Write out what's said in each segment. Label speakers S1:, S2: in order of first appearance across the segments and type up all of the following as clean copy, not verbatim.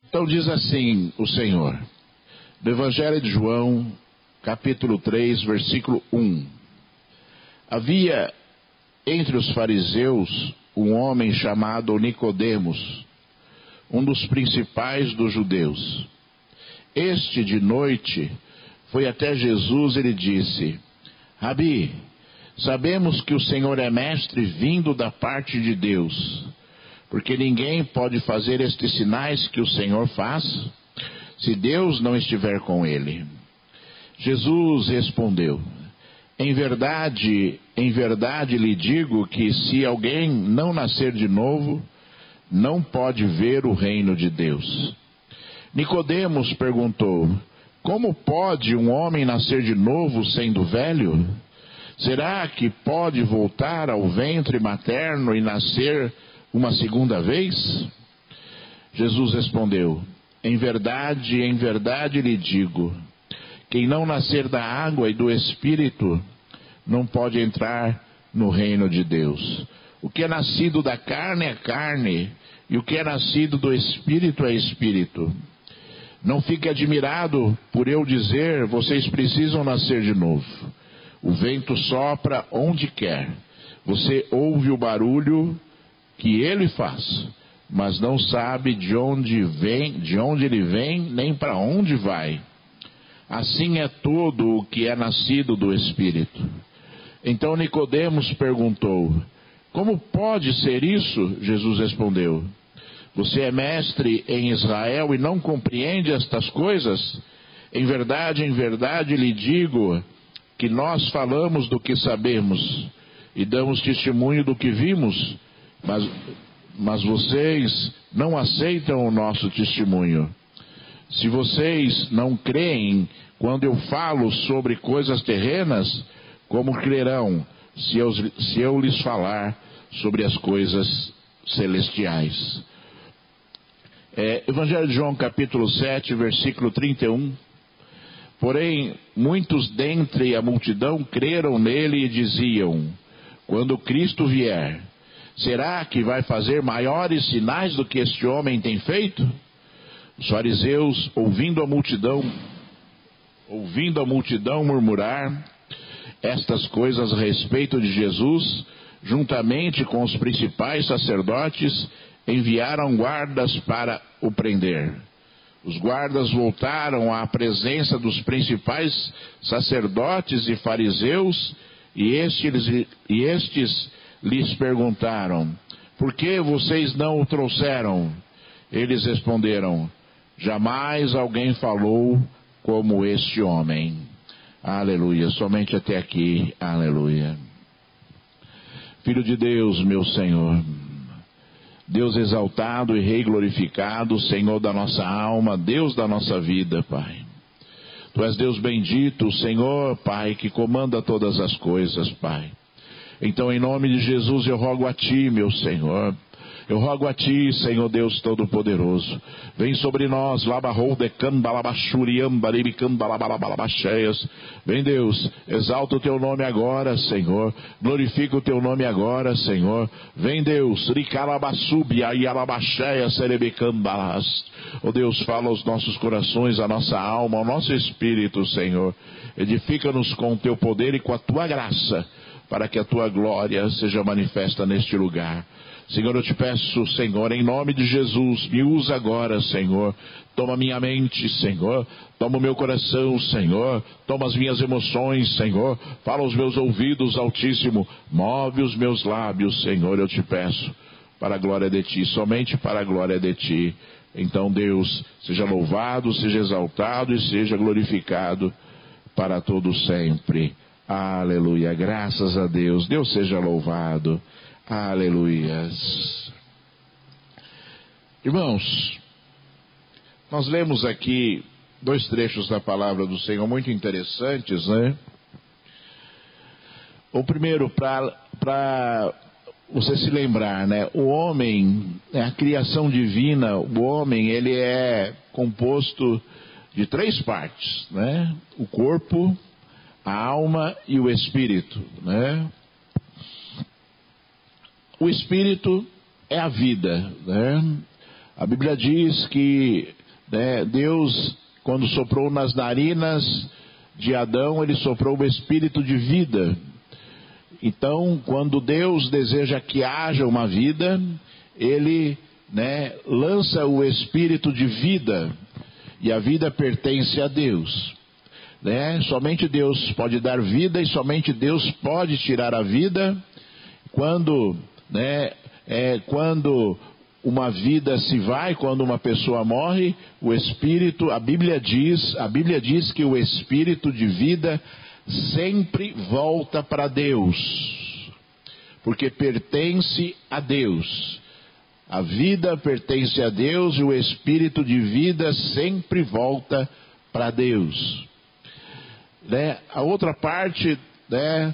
S1: Então diz assim o Senhor, do Evangelho de João, capítulo 3, versículo 1. Havia entre os fariseus um homem chamado Nicodemos, um dos principais dos judeus. Este, de noite, foi até Jesus e lhe disse: Rabi, sabemos que o Senhor é mestre vindo da parte de Deus, porque ninguém pode fazer estes sinais que o Senhor faz, se Deus não estiver com ele. Jesus respondeu: em verdade lhe digo que se alguém não nascer de novo, não pode ver o reino de Deus. Nicodemos perguntou: como pode um homem nascer de novo sendo velho? Será que pode voltar ao ventre materno e nascer uma segunda vez? Jesus respondeu: em verdade lhe digo, quem não nascer da água e do Espírito não pode entrar no reino de Deus. O que é nascido da carne é carne, e o que é nascido do Espírito é Espírito. Não fique admirado por eu dizer, vocês precisam nascer de novo. O vento sopra onde quer. Você ouve o barulho que ele faz, mas não sabe de onde ele vem, nem para onde vai. Assim é todo o que é nascido do Espírito. Então Nicodemos perguntou: como pode ser isso? Jesus respondeu: você é mestre em Israel e não compreende estas coisas? Em verdade lhe digo que nós falamos do que sabemos e damos testemunho do que vimos, mas vocês não aceitam o nosso testemunho. Se vocês não creem quando eu falo sobre coisas terrenas, como crerão se eu lhes falar sobre as coisas celestiais? Evangelho de João, capítulo 7, versículo 31. Porém, muitos dentre a multidão creram nele e diziam: quando Cristo vier, será que vai fazer maiores sinais do que este homem tem feito? Os fariseus, ouvindo a multidão murmurar estas coisas a respeito de Jesus, juntamente com os principais sacerdotes, enviaram guardas para o prender. Os guardas voltaram à presença dos principais sacerdotes e fariseus, e estes lhes perguntaram: por que vocês não o trouxeram? Eles responderam: jamais alguém falou como este homem. Aleluia, somente até aqui, aleluia. Filho de Deus, meu Senhor, Deus exaltado e Rei glorificado, Senhor da nossa alma, Deus da nossa vida, Pai. Tu és Deus bendito, Senhor, Pai, que comanda todas as coisas, Pai. Então, em nome de Jesus, eu rogo a Ti, meu Senhor. Eu rogo a Ti, Senhor Deus Todo-Poderoso. Vem sobre nós, vem, Deus, exalta o Teu nome agora, Senhor. Glorifica o Teu nome agora, Senhor. Vem, Deus, oh Deus, fala aos nossos corações, à nossa alma, ao nosso espírito, Senhor. Edifica-nos com o Teu poder e com a Tua graça, para que a Tua glória seja manifesta neste lugar. Senhor, eu te peço, Senhor, em nome de Jesus, me usa agora, Senhor. Toma minha mente, Senhor. Toma o meu coração, Senhor. Toma as minhas emoções, Senhor. Fala aos meus ouvidos, Altíssimo. Move os meus lábios, Senhor, eu te peço, para a glória de Ti, somente para a glória de Ti. Então, Deus, seja louvado, seja exaltado e seja glorificado para todo sempre. Aleluia, graças a Deus. Deus seja louvado. Aleluias. Irmãos, nós lemos aqui 2 trechos da palavra do Senhor muito interessantes, né? O primeiro, para você se lembrar, né? O homem, a criação divina, o homem, ele é composto de 3 partes, né? O corpo, a alma e o espírito, né? O espírito é a vida, né? A Bíblia diz que, né, Deus, quando soprou nas narinas de Adão, ele soprou o espírito de vida. Então, quando Deus deseja que haja uma vida, ele, né, lança o espírito de vida, e a vida pertence a Deus, né? Somente Deus pode dar vida e somente Deus pode tirar a vida. Quando, né, quando uma vida se vai, quando uma pessoa morre, o espírito, a Bíblia diz que o espírito de vida sempre volta para Deus, porque pertence a Deus. A vida pertence a Deus e o espírito de vida sempre volta para Deus, né? A outra parte, né,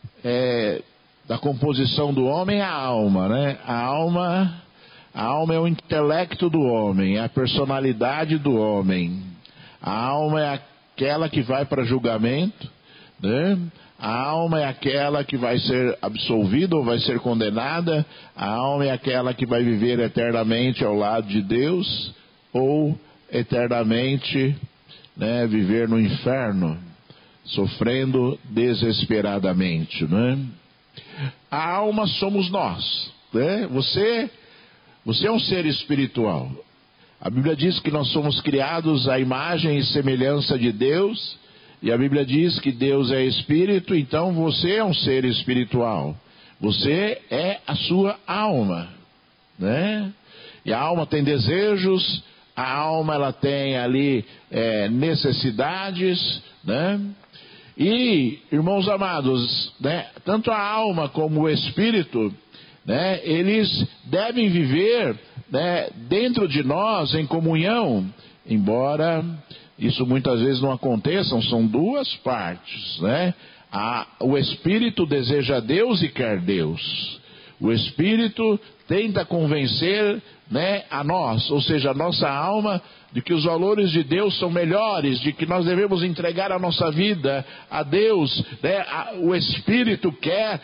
S1: da composição do homem é a alma, né? A alma é o intelecto do homem, é a personalidade do homem. A alma é aquela que vai para julgamento, né? A alma é aquela que vai ser absolvida ou vai ser condenada. A alma é aquela que vai viver eternamente ao lado de Deus ou eternamente, né, viver no inferno, sofrendo desesperadamente, né? A alma somos nós, né? Você é um ser espiritual. A Bíblia diz que nós somos criados à imagem e semelhança de Deus. E a Bíblia diz que Deus é espírito, então você é um ser espiritual. Você é a sua alma, né? E a alma tem desejos, a alma ela tem ali necessidades, né? E, irmãos amados, né, tanto a alma como o espírito, né, eles devem viver, né, dentro de nós em comunhão, embora isso muitas vezes não aconteça. São duas partes, né? O espírito deseja Deus e quer Deus. O espírito tenta convencer, né, a nós, ou seja, a nossa alma, de que os valores de Deus são melhores, de que nós devemos entregar a nossa vida a Deus, né? O espírito quer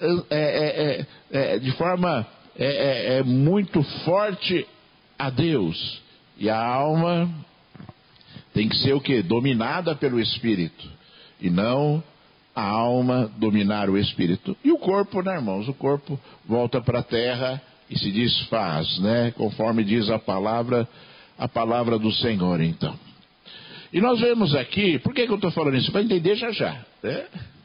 S1: de forma muito forte a Deus, e a alma tem que ser o quê? Dominada pelo espírito, e não a alma dominar o espírito. E o corpo, né, irmãos? O corpo volta para a terra e se desfaz, né? Conforme diz a palavra do Senhor, então. E nós vemos aqui, por que eu estou falando isso? Para entender já, né?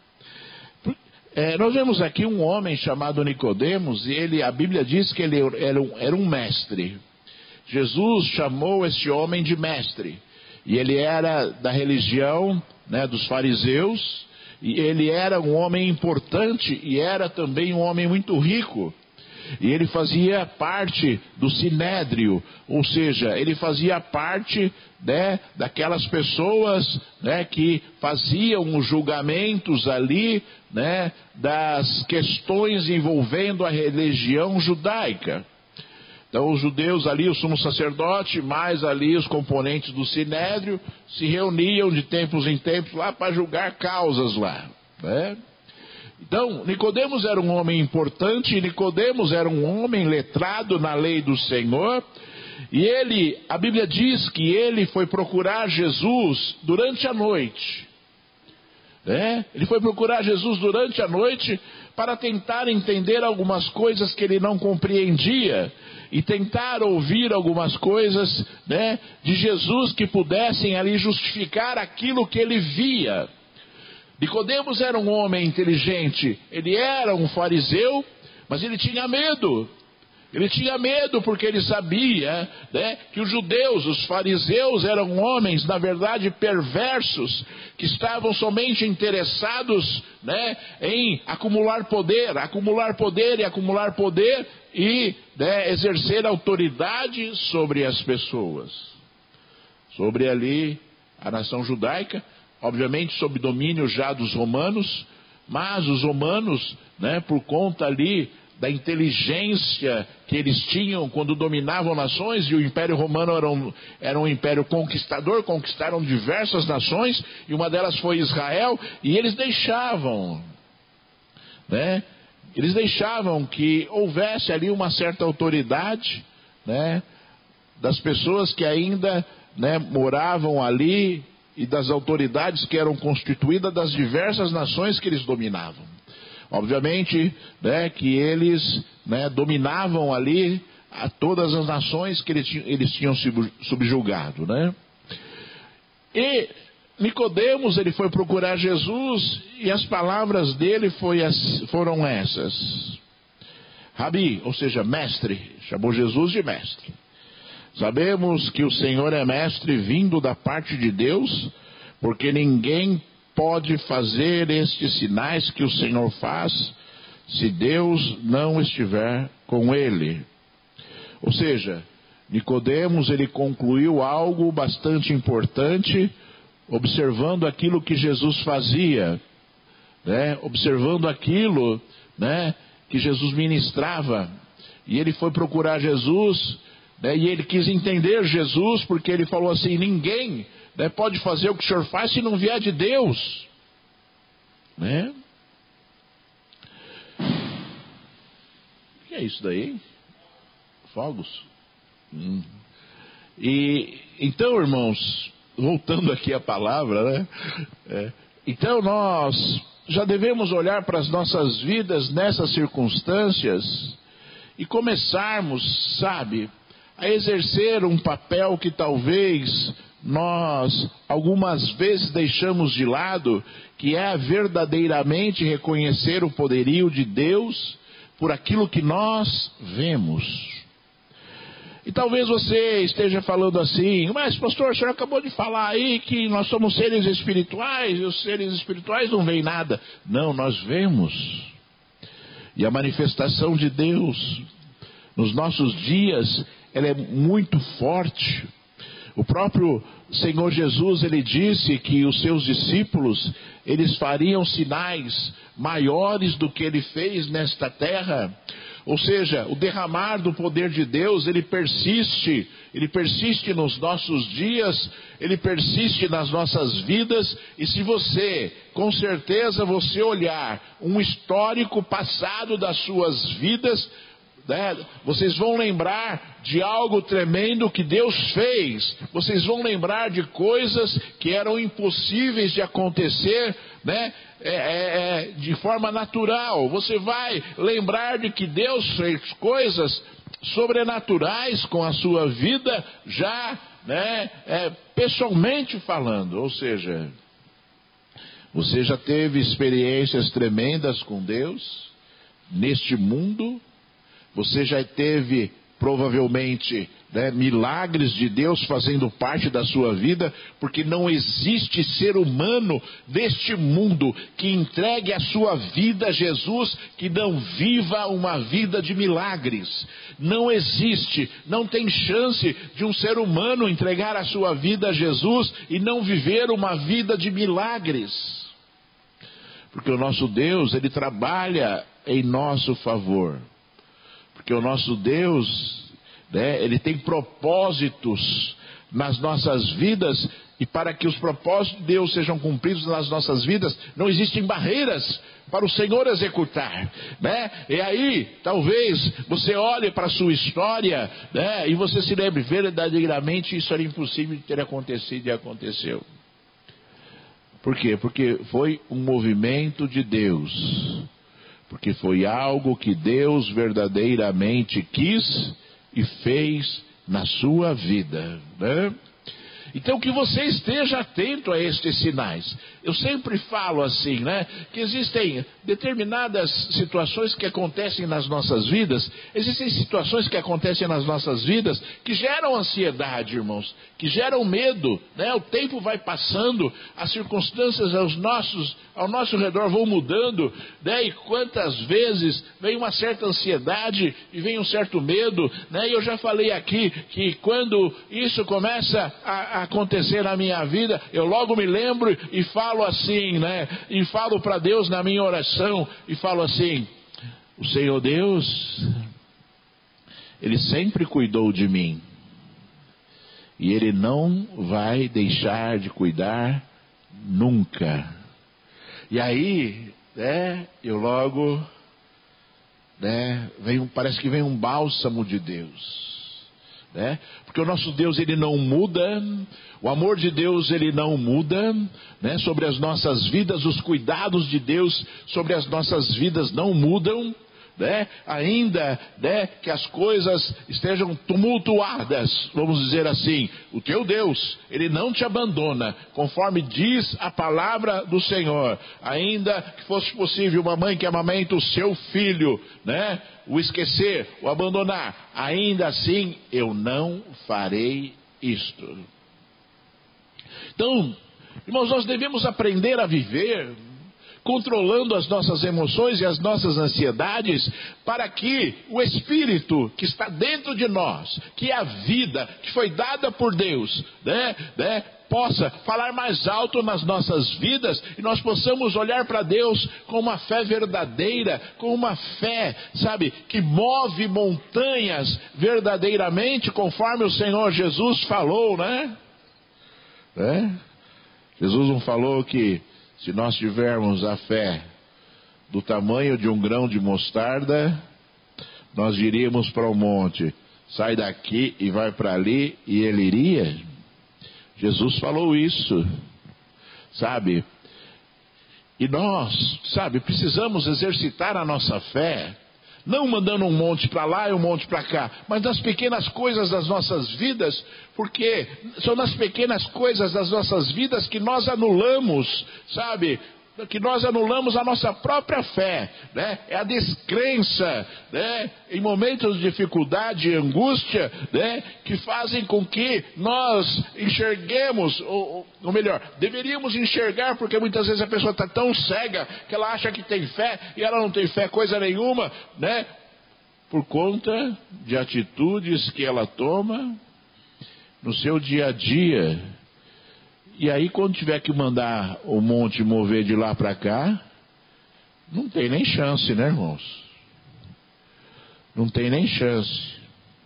S1: Nós vemos aqui um homem chamado Nicodemos, e a Bíblia diz que ele era um mestre. Jesus chamou esse homem de mestre, e ele era da religião, né, dos fariseus, e ele era um homem importante, e era também um homem muito rico. E ele fazia parte do sinédrio, ou seja, ele fazia parte, né, daquelas pessoas, né, que faziam os julgamentos ali, né, das questões envolvendo a religião judaica. Então os judeus ali, o sumo sacerdote, mais ali os componentes do sinédrio, se reuniam de tempos em tempos lá para julgar causas lá, né? Então, Nicodemos era um homem importante, Nicodemos era um homem letrado na lei do Senhor, e a Bíblia diz que ele foi procurar Jesus durante a noite, né? Ele foi procurar Jesus durante a noite para tentar entender algumas coisas que ele não compreendia, e tentar ouvir algumas coisas, né, de Jesus que pudessem ali justificar aquilo que ele via. Nicodemos era um homem inteligente, ele era um fariseu, mas ele tinha medo. Ele tinha medo porque ele sabia, né, que os judeus, os fariseus, eram homens, na verdade, perversos, que estavam somente interessados, né, em acumular poder, e, né, exercer autoridade sobre as pessoas. Sobre ali a nação judaica, obviamente sob domínio já dos romanos, mas os romanos, né, por conta ali da inteligência que eles tinham quando dominavam nações, e o Império Romano era um império conquistador, conquistaram diversas nações, e uma delas foi Israel, e eles deixavam, né, que houvesse ali uma certa autoridade, né, das pessoas que ainda, né, moravam ali e das autoridades que eram constituídas das diversas nações que eles dominavam. Obviamente, né, que eles, né, dominavam ali a todas as nações que eles tinham subjugado, né? E Nicodemos, ele foi procurar Jesus e as palavras dele foram essas: Rabi, ou seja, mestre, chamou Jesus de mestre. Sabemos que o Senhor é mestre vindo da parte de Deus, porque ninguém pode fazer estes sinais que o Senhor faz se Deus não estiver com ele. Ou seja, Nicodemos, ele concluiu algo bastante importante, observando aquilo que Jesus fazia, né? Observando aquilo, né, que Jesus ministrava. E ele foi procurar Jesus, né, e ele quis entender Jesus, porque ele falou assim: ninguém, né, pode fazer o que o Senhor faz se não vier de Deus, né? O que é isso daí? Fogos? E então, irmãos, voltando aqui à palavra, né? Então nós já devemos olhar para as nossas vidas nessas circunstâncias e começarmos, sabe, a exercer um papel que talvez nós algumas vezes deixamos de lado, que é verdadeiramente reconhecer o poderio de Deus por aquilo que nós vemos. E talvez você esteja falando assim: mas pastor, o senhor acabou de falar aí que nós somos seres espirituais, e os seres espirituais não veem nada. Não, nós vemos. E a manifestação de Deus nos nossos dias, ela é muito forte. O próprio Senhor Jesus, ele disse que os seus discípulos, eles fariam sinais maiores do que ele fez nesta terra. Ou seja, o derramar do poder de Deus, ele persiste nos nossos dias, ele persiste nas nossas vidas. E se você, com certeza, você olhar um histórico passado das suas vidas, né, vocês vão lembrar de algo tremendo que Deus fez. Vocês vão lembrar de coisas que eram impossíveis de acontecer, né, de forma natural. Você vai lembrar de que Deus fez coisas sobrenaturais com a sua vida, já, né, pessoalmente falando. Ou seja, você já teve experiências tremendas com Deus neste mundo. Você já teve, provavelmente, né, milagres de Deus fazendo parte da sua vida, porque não existe ser humano neste mundo que entregue a sua vida a Jesus, que não viva uma vida de milagres. Não existe, não tem chance de um ser humano entregar a sua vida a Jesus e não viver uma vida de milagres. Porque o nosso Deus, ele trabalha em nosso favor. Porque o nosso Deus, né, ele tem propósitos nas nossas vidas, e para que os propósitos de Deus sejam cumpridos nas nossas vidas, não existem barreiras para o Senhor executar, né? E aí, talvez você olhe para a sua história, né, e você se lembre: verdadeiramente isso era impossível de ter acontecido, e aconteceu. Por quê? Porque foi um movimento de Deus. Porque foi algo que Deus verdadeiramente quis e fez na sua vida, né? Então que você esteja atento a estes sinais. Eu sempre falo assim, né, que existem determinadas situações que acontecem nas nossas vidas, existem situações que acontecem nas nossas vidas que geram ansiedade, irmãos, que geram medo, né? O tempo vai passando, as circunstâncias ao nosso redor vão mudando, né? E quantas vezes vem uma certa ansiedade e vem um certo medo, né? E eu já falei aqui que quando isso começa a acontecer na minha vida, eu logo me lembro e falo assim, né? E falo para Deus na minha oração e falo assim: o Senhor Deus, Ele sempre cuidou de mim e Ele não vai deixar de cuidar nunca. E aí, né, eu logo, né, parece que vem um bálsamo de Deus. né? Porque o nosso Deus, ele não muda, o amor de Deus, ele não muda, né? Sobre as nossas vidas, os cuidados de Deus sobre as nossas vidas não mudam, né? Ainda, né, que as coisas estejam tumultuadas, vamos dizer assim, o teu Deus, ele não te abandona, conforme diz a palavra do Senhor. Ainda que fosse possível uma mãe que amamenta o seu filho, né, o esquecer, o abandonar, ainda assim eu não farei isto. Então, irmãos, nós devemos aprender a viver controlando as nossas emoções e as nossas ansiedades, para que o Espírito que está dentro de nós, que é a vida que foi dada por Deus, né, possa falar mais alto nas nossas vidas, e nós possamos olhar para Deus com uma fé verdadeira, com uma fé, sabe, que move montanhas verdadeiramente, conforme o Senhor Jesus falou, né? Jesus não falou que se nós tivermos a fé do tamanho de um grão de mostarda, nós iríamos para o monte, sai daqui e vai para ali, e ele iria? Jesus falou isso, sabe? E nós, sabe, precisamos exercitar a nossa fé, não mandando um monte para lá e um monte para cá, mas nas pequenas coisas das nossas vidas, porque são nas pequenas coisas das nossas vidas que nós anulamos, sabe, que nós anulamos a nossa própria fé, né? É a descrença, né? Em momentos de dificuldade e angústia, né? Que fazem com que nós enxerguemos, ou melhor, deveríamos enxergar, porque muitas vezes a pessoa está tão cega que ela acha que tem fé e ela não tem fé coisa nenhuma, né? Por conta de atitudes que ela toma no seu dia a dia. E aí, quando tiver que mandar o monte mover de lá para cá, não tem nem chance, né, irmãos? Não tem nem chance.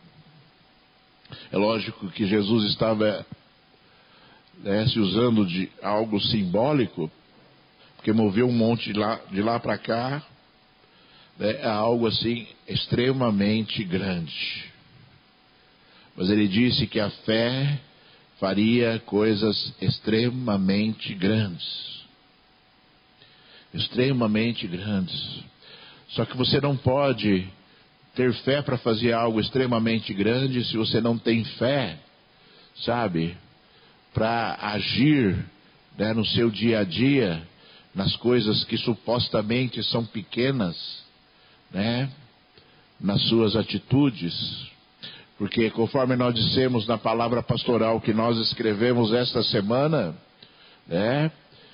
S1: É lógico que Jesus estava, né, se usando de algo simbólico, porque mover um monte de lá para cá, né, é algo assim extremamente grande. Mas ele disse que a fé faria coisas extremamente grandes. Extremamente grandes. Só que você não pode ter fé para fazer algo extremamente grande se você não tem fé, sabe, para agir, né, no seu dia a dia, nas coisas que supostamente são pequenas, né, nas suas atitudes. Porque conforme nós dissemos na palavra pastoral que nós escrevemos esta semana, né,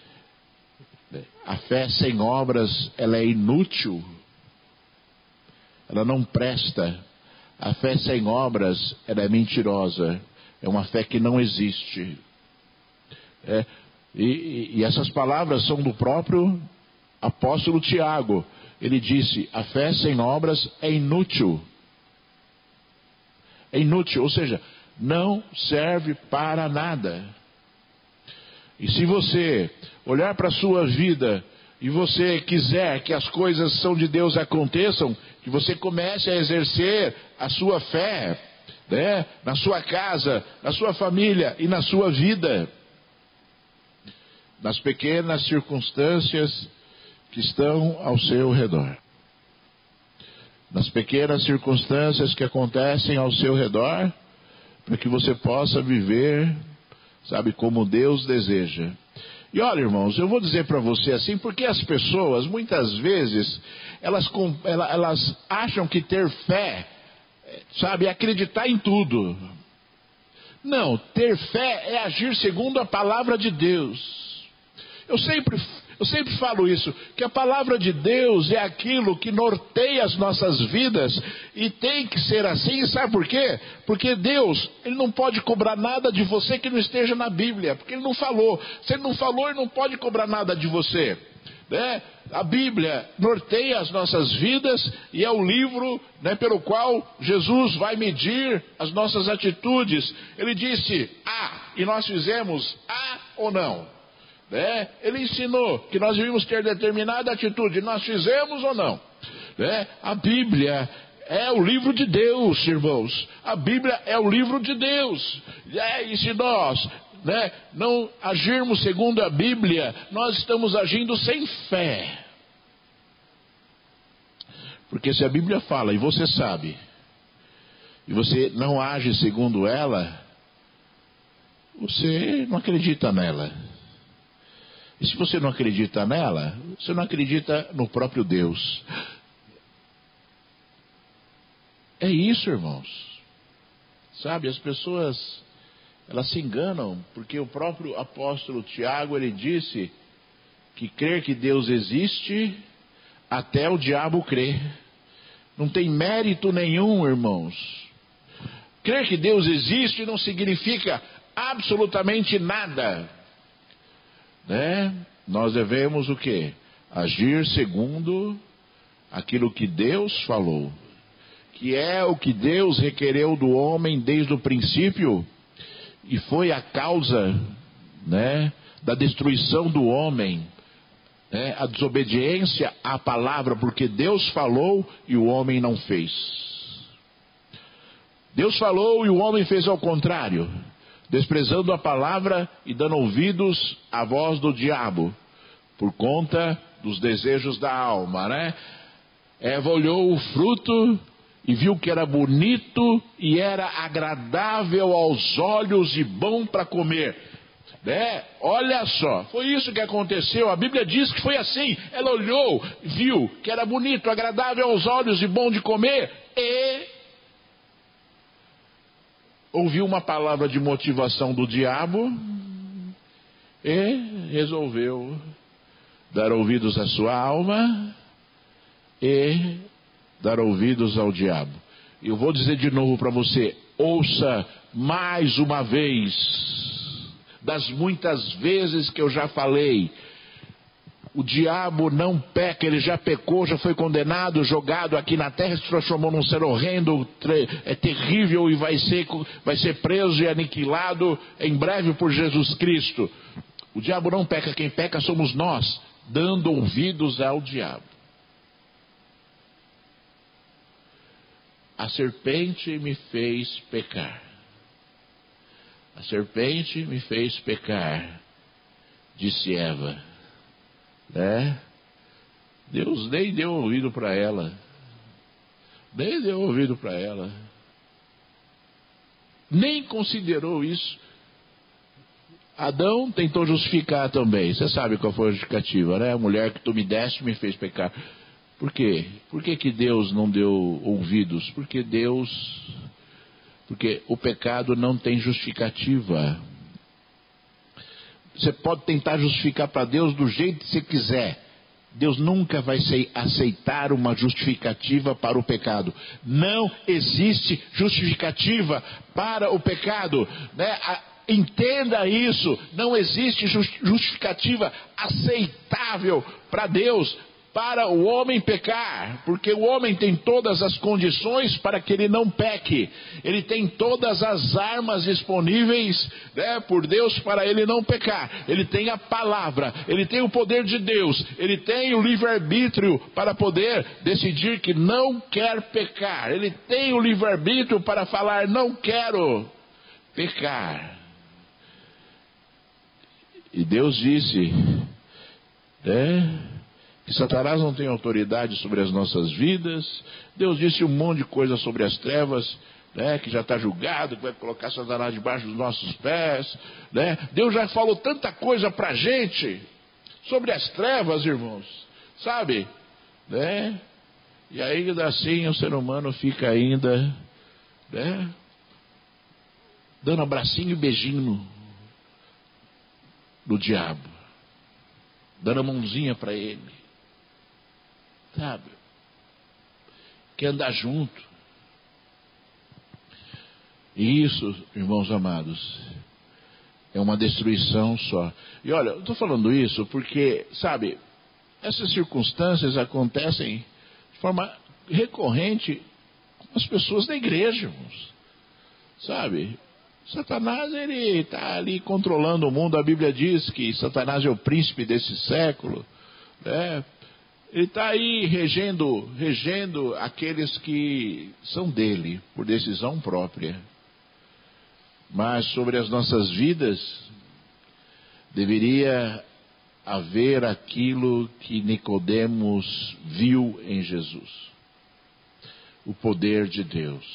S1: a fé sem obras, ela é inútil, ela não presta. A fé sem obras, ela é mentirosa, é uma fé que não existe. E essas palavras são do próprio apóstolo Tiago. Ele disse, a fé sem obras é inútil. É inútil, ou seja, não serve para nada. E se você olhar para a sua vida e você quiser que as coisas são de Deus aconteçam, que você comece a exercer a sua fé, né, na sua casa, na sua família e na sua vida, nas pequenas circunstâncias que estão ao seu redor. Nas pequenas circunstâncias que acontecem ao seu redor, para que você possa viver, sabe, como Deus deseja. E olha, irmãos, eu vou dizer para você assim, porque as pessoas, muitas vezes, elas acham que ter fé, sabe, é acreditar em tudo. Não, ter fé é agir segundo a palavra de Deus. Eu sempre falo isso, que a palavra de Deus é aquilo que norteia as nossas vidas, e tem que ser assim, sabe por quê? Porque Deus, Ele não pode cobrar nada de você que não esteja na Bíblia, porque Ele não falou. Se Ele não falou, Ele não pode cobrar nada de você, né? A Bíblia norteia as nossas vidas, e é o livro, né, pelo qual Jesus vai medir as nossas atitudes. Ele disse A, e nós fizemos A ou não? Né? Ele ensinou que nós devíamos ter determinada atitude, nós fizemos ou não? Né? A Bíblia é o livro de Deus, irmãos. A Bíblia é o livro de Deus. E se nós, não agirmos segundo a Bíblia, nós estamos agindo sem fé. Porque se a Bíblia fala e você sabe, e você não age segundo ela, você não acredita nela. E se você não acredita nela, você não acredita no próprio Deus. É isso, irmãos. Sabe, as pessoas, elas se enganam, porque o próprio apóstolo Tiago, ele disse que crer que Deus existe, até o diabo crê. Não tem mérito nenhum, irmãos. Crer que Deus existe não significa absolutamente nada. Nós devemos o quê? Agir segundo aquilo que Deus falou, que é o que Deus requereu do homem desde o princípio, e foi a causa, da destruição do homem, a desobediência à palavra, porque Deus falou e o homem não fez. Deus falou e o homem fez ao contrário, desprezando a palavra e dando ouvidos à voz do diabo, por conta dos desejos da alma, Eva olhou o fruto e viu que era bonito e era agradável aos olhos e bom para comer. Olha só, foi isso que aconteceu. A Bíblia diz que foi assim. Ela olhou, viu que era bonito, agradável aos olhos e bom de comer, e ouviu uma palavra de motivação do diabo e resolveu dar ouvidos à sua alma e dar ouvidos ao diabo. Eu vou dizer de novo para você, ouça mais uma vez, das muitas vezes que eu já falei. O diabo não peca, ele já pecou, já foi condenado, jogado aqui na terra, se transformou num ser horrendo, terrível, e vai ser preso e aniquilado em breve por Jesus Cristo. O diabo não peca, quem peca somos nós, dando ouvidos ao diabo. A serpente me fez pecar. A serpente me fez pecar, disse Eva. Deus nem deu ouvido para ela. Nem deu ouvido para ela. Nem considerou isso. Adão tentou justificar também. Você sabe qual foi a justificativa, A mulher que tu me deste me fez pecar. Por quê? Por que Deus não deu ouvidos? Porque o pecado não tem justificativa. Você pode tentar justificar para Deus do jeito que você quiser. Deus nunca vai aceitar uma justificativa para o pecado. Não existe justificativa para o pecado. Entenda isso. Não existe justificativa aceitável para Deus, para o homem pecar, porque o homem tem todas as condições para que ele não peque. Ele tem todas as armas disponíveis, por Deus, para ele não pecar. Ele tem a palavra, ele tem o poder de Deus, ele tem o livre-arbítrio para poder decidir que não quer pecar. Ele tem o livre-arbítrio para falar, não quero pecar. E Deus disse, que Satanás não tem autoridade sobre as nossas vidas. Deus disse um monte de coisa sobre as trevas, que já está julgado, que vai colocar Satanás debaixo dos nossos pés, Deus já falou tanta coisa para a gente sobre as trevas, irmãos, sabe? E ainda assim o ser humano fica ainda, dando abracinho e beijinho no diabo, dando a mãozinha para ele, sabe? Quer andar junto. E isso, irmãos amados, é uma destruição só. E olha, eu estou falando isso porque, sabe, essas circunstâncias acontecem de forma recorrente com as pessoas da igreja, irmãos. Sabe? Satanás, ele está ali controlando o mundo. A Bíblia diz que Satanás é o príncipe desse século, Ele está aí regendo aqueles que são dele, por decisão própria. Mas sobre as nossas vidas, deveria haver aquilo que Nicodemos viu em Jesus: o poder de Deus.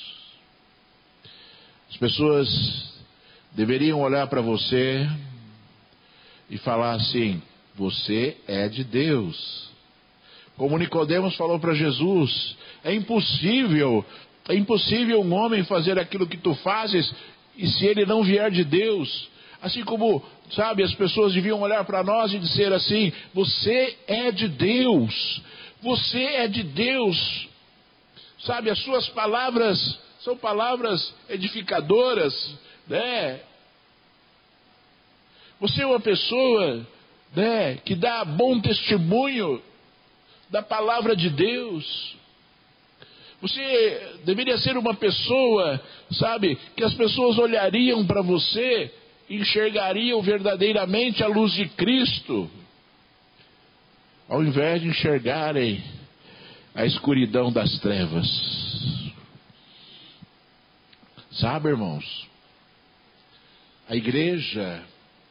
S1: As pessoas deveriam olhar para você e falar assim: você é de Deus. Como Nicodemos falou para Jesus: é impossível um homem fazer aquilo que tu fazes, e se ele não vier de Deus. Assim como, sabe, as pessoas deviam olhar para nós e dizer assim: você é de Deus, você é de Deus. Sabe, as suas palavras são palavras edificadoras, né? Você é uma pessoa, né, que dá bom testemunho da palavra de Deus. Você deveria ser uma pessoa, sabe, que as pessoas olhariam para você e enxergariam verdadeiramente a luz de Cristo, ao invés de enxergarem a escuridão das trevas. Sabe, irmãos, a igreja,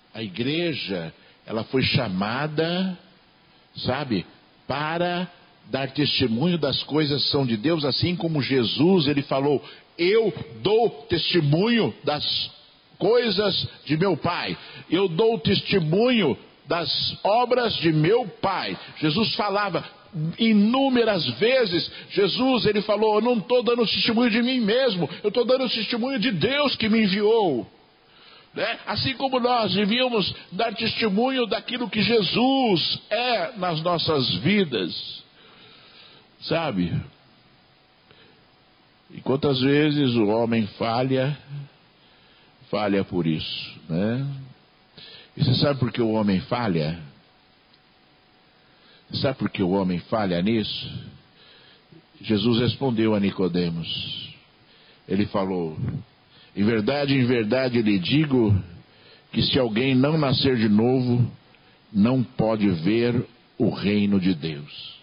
S1: ela foi chamada, sabe, para dar testemunho das coisas que são de Deus, assim como Jesus, ele falou: eu dou testemunho das coisas de meu Pai, eu dou testemunho das obras de meu Pai. Jesus falava inúmeras vezes, ele falou: eu não estou dando testemunho de mim mesmo, eu estou dando testemunho de Deus que me enviou. Né? Assim como nós devíamos dar testemunho daquilo que Jesus é nas nossas vidas, sabe? E quantas vezes o homem falha por isso, né? E você sabe por que o homem falha? Você sabe por que o homem falha nisso? Jesus respondeu a Nicodemos. Ele falou: em verdade lhe digo que se alguém não nascer de novo, não pode ver o reino de Deus.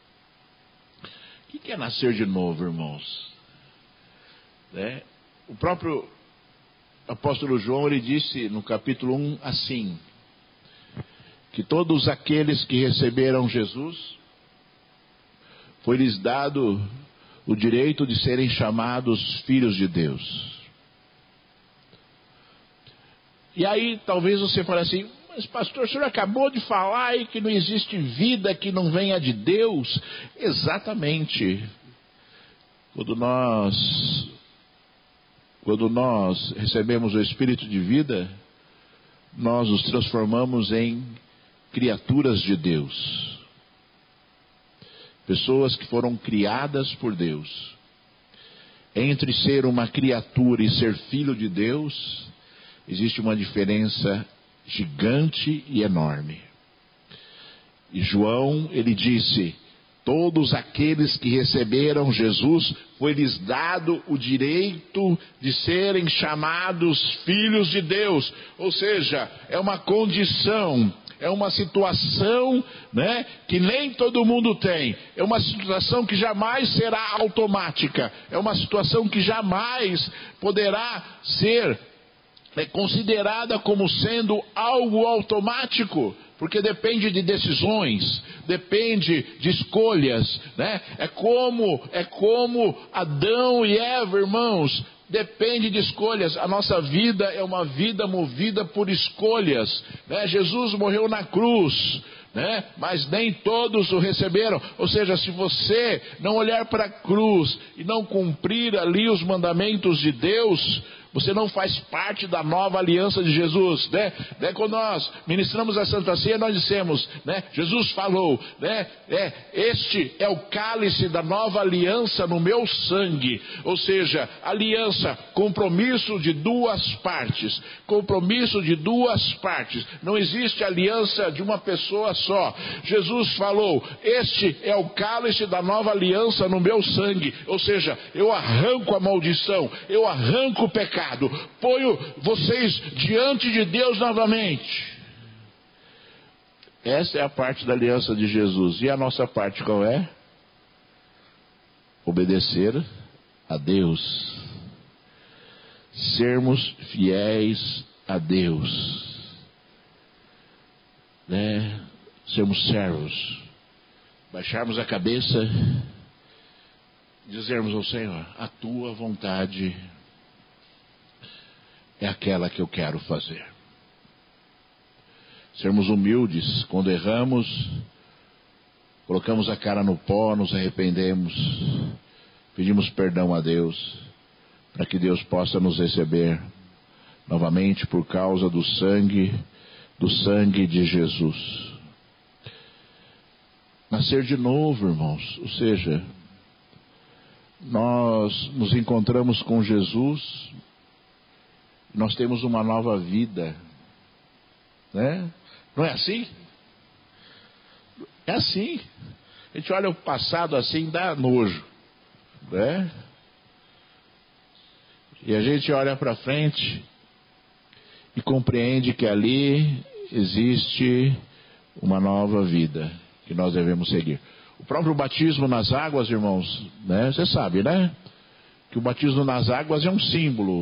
S1: O que é nascer de novo, irmãos? Né? O próprio apóstolo João, ele disse no capítulo 1 assim: que todos aqueles que receberam Jesus, foi-lhes dado o direito de serem chamados filhos de Deus. E aí talvez você fale assim: mas pastor, o senhor acabou de falar aí que não existe vida que não venha de Deus. Exatamente. Quando nós recebemos o Espírito de vida, nós nos transformamos em criaturas de Deus. Pessoas que foram criadas por Deus. Entre ser uma criatura e ser filho de Deus, existe uma diferença gigante e enorme. E João, ele disse: todos aqueles que receberam Jesus, foi-lhes dado o direito de serem chamados filhos de Deus. Ou seja, é uma condição, é uma situação, né, que nem todo mundo tem. É uma situação que jamais será automática. É uma situação que jamais poderá ser considerada como sendo algo automático, porque depende de decisões, depende de escolhas, né? É como Adão e Eva, irmãos, depende de escolhas. A nossa vida é uma vida movida por escolhas, né? Jesus morreu na cruz, né? Mas nem todos o receberam. Ou seja, se você não olhar para a cruz e não cumprir ali os mandamentos de Deus, você não faz parte da nova aliança de Jesus, né? Quando nós ministramos a Santa Ceia, nós dissemos, né? Jesus falou, né? Este é o cálice da nova aliança no meu sangue. Ou seja, aliança, compromisso de duas partes. Compromisso de duas partes. Não existe aliança de uma pessoa só. Jesus falou: este é o cálice da nova aliança no meu sangue. Ou seja, eu arranco a maldição, eu arranco o pecado, ponho vocês diante de Deus novamente. Essa é a parte da aliança de Jesus. E a nossa parte qual é? Obedecer a Deus. Sermos fiéis a Deus. Né? Sermos servos. Baixarmos a cabeça. Dizermos ao Senhor: a tua vontade é aquela que eu quero fazer. Sermos humildes quando erramos, colocamos a cara no pó, nos arrependemos, pedimos perdão a Deus, para que Deus possa nos receber novamente por causa do sangue de Jesus. Nascer de novo, irmãos, ou seja, nós nos encontramos com Jesus, nós temos uma nova vida, né? Não é assim? É assim. A gente olha o passado assim, dá nojo, né? E a gente olha para frente e compreende que ali existe uma nova vida que nós devemos seguir. O próprio batismo nas águas, irmãos, né? Você sabe, né? Que o batismo nas águas é um símbolo.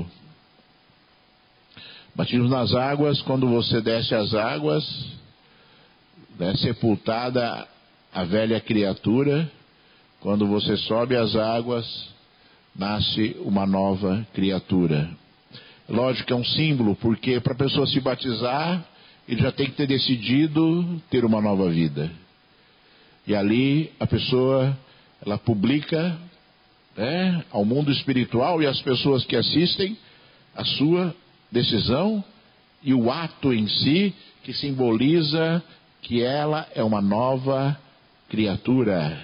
S1: Batismo nas águas, quando você desce as águas, né, sepultada a velha criatura, quando você sobe as águas, nasce uma nova criatura. Lógico que é um símbolo, porque para a pessoa se batizar, ele já tem que ter decidido ter uma nova vida. E ali a pessoa, ela publica, né, ao mundo espiritual e às pessoas que assistem a sua decisão e o ato em si, que simboliza que ela é uma nova criatura.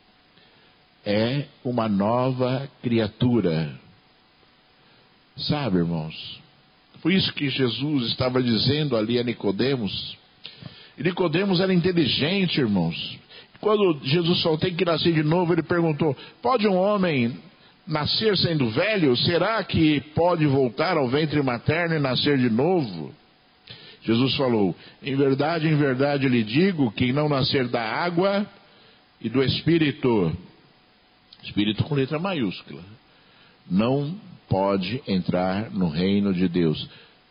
S1: É uma nova criatura. Sabe, irmãos? Por isso que Jesus estava dizendo ali a Nicodemos. E Nicodemos era inteligente, irmãos. Quando Jesus falou, tem que nascer de novo, ele perguntou: pode um homem nascer sendo velho? Será que pode voltar ao ventre materno e nascer de novo? Jesus falou: em verdade lhe digo, quem não nascer da água e do Espírito, Espírito com letra maiúscula, não pode entrar no reino de Deus.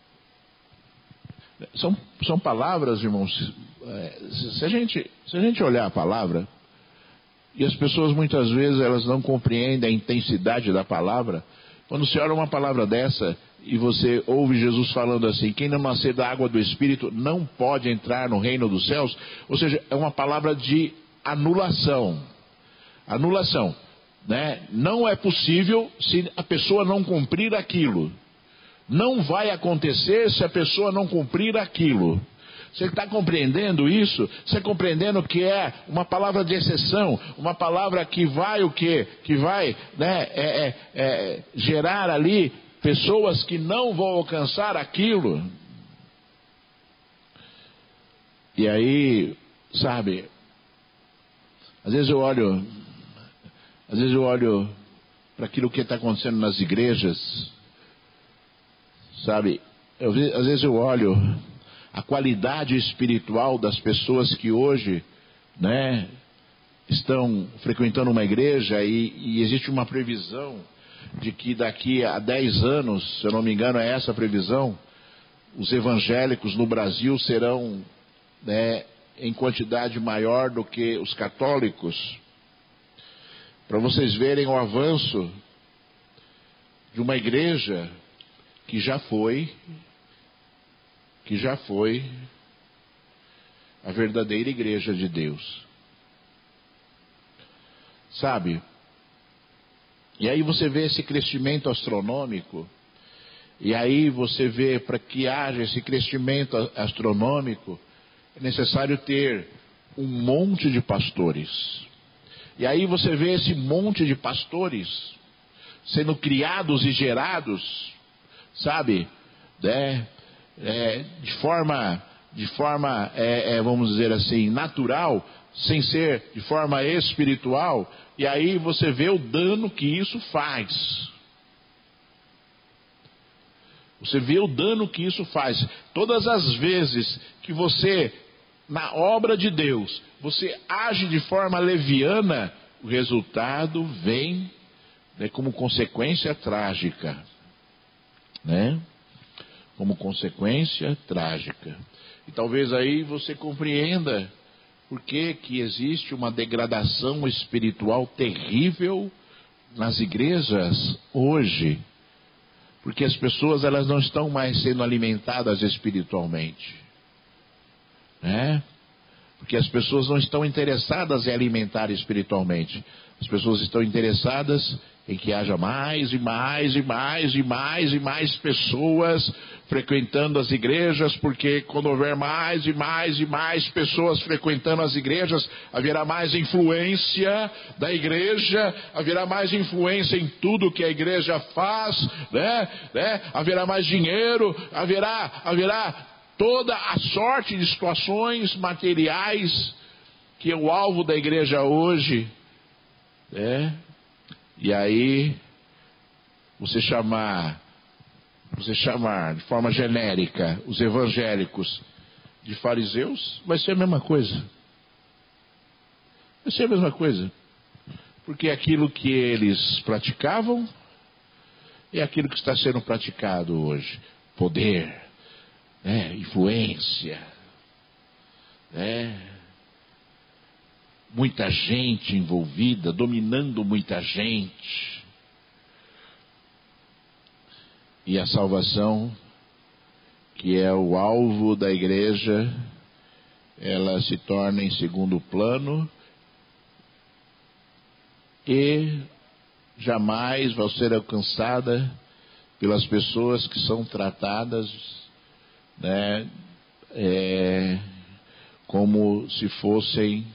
S1: São palavras, irmãos, se a gente olhar a palavra, e as pessoas muitas vezes elas não compreendem a intensidade da palavra. Quando você olha uma palavra dessa e você ouve Jesus falando assim: quem não nascer da água do Espírito não pode entrar no reino dos céus. Ou seja, é uma palavra de anulação. Anulação, né? Não é possível se a pessoa não cumprir aquilo. Não vai acontecer se a pessoa não cumprir aquilo. Você está compreendendo isso? Você compreendendo que é uma palavra de exceção, uma palavra que vai o quê? Que vai, né, gerar ali pessoas que não vão alcançar aquilo. E aí, sabe, às vezes eu olho para aquilo que está acontecendo nas igrejas, sabe, às vezes eu olho a qualidade espiritual das pessoas que hoje, né, estão frequentando uma igreja e existe uma previsão de que daqui a 10 anos, se eu não me engano é essa a previsão, os evangélicos no Brasil serão, né, em quantidade maior do que os católicos. Para vocês verem o avanço de uma igreja que já foi a verdadeira igreja de Deus. Sabe? E aí você vê esse crescimento astronômico, e aí você vê, para que haja esse crescimento astronômico, é necessário ter um monte de pastores. E aí você vê esse monte de pastores sendo criados e gerados, sabe, né? De forma, vamos dizer assim, natural, sem ser de forma espiritual. E aí você vê o dano que isso faz. Você vê o dano que isso faz. Todas as vezes que você na obra de Deus, você age de forma leviana, o resultado vem, né, como consequência trágica, né? Como consequência trágica. E talvez aí você compreenda por que existe uma degradação espiritual terrível nas igrejas hoje. Porque as pessoas, elas não estão mais sendo alimentadas espiritualmente, né? Porque as pessoas não estão interessadas em alimentar espiritualmente. As pessoas estão interessadas em que haja mais e mais e mais e mais e mais pessoas frequentando as igrejas, porque quando houver mais e mais e mais pessoas frequentando as igrejas, haverá mais influência da igreja, haverá mais influência em tudo que a igreja faz, né? Haverá mais dinheiro, haverá toda a sorte de situações materiais que é o alvo da igreja hoje, né? E aí, você chamar de forma genérica os evangélicos de fariseus, vai ser a mesma coisa. Vai ser a mesma coisa. Porque aquilo que eles praticavam é aquilo que está sendo praticado hoje. Poder, né? Influência, né? Muita gente envolvida, dominando muita gente. E a salvação, que é o alvo da igreja, ela se torna em segundo plano e jamais vai ser alcançada pelas pessoas que são tratadas, né, como se fossem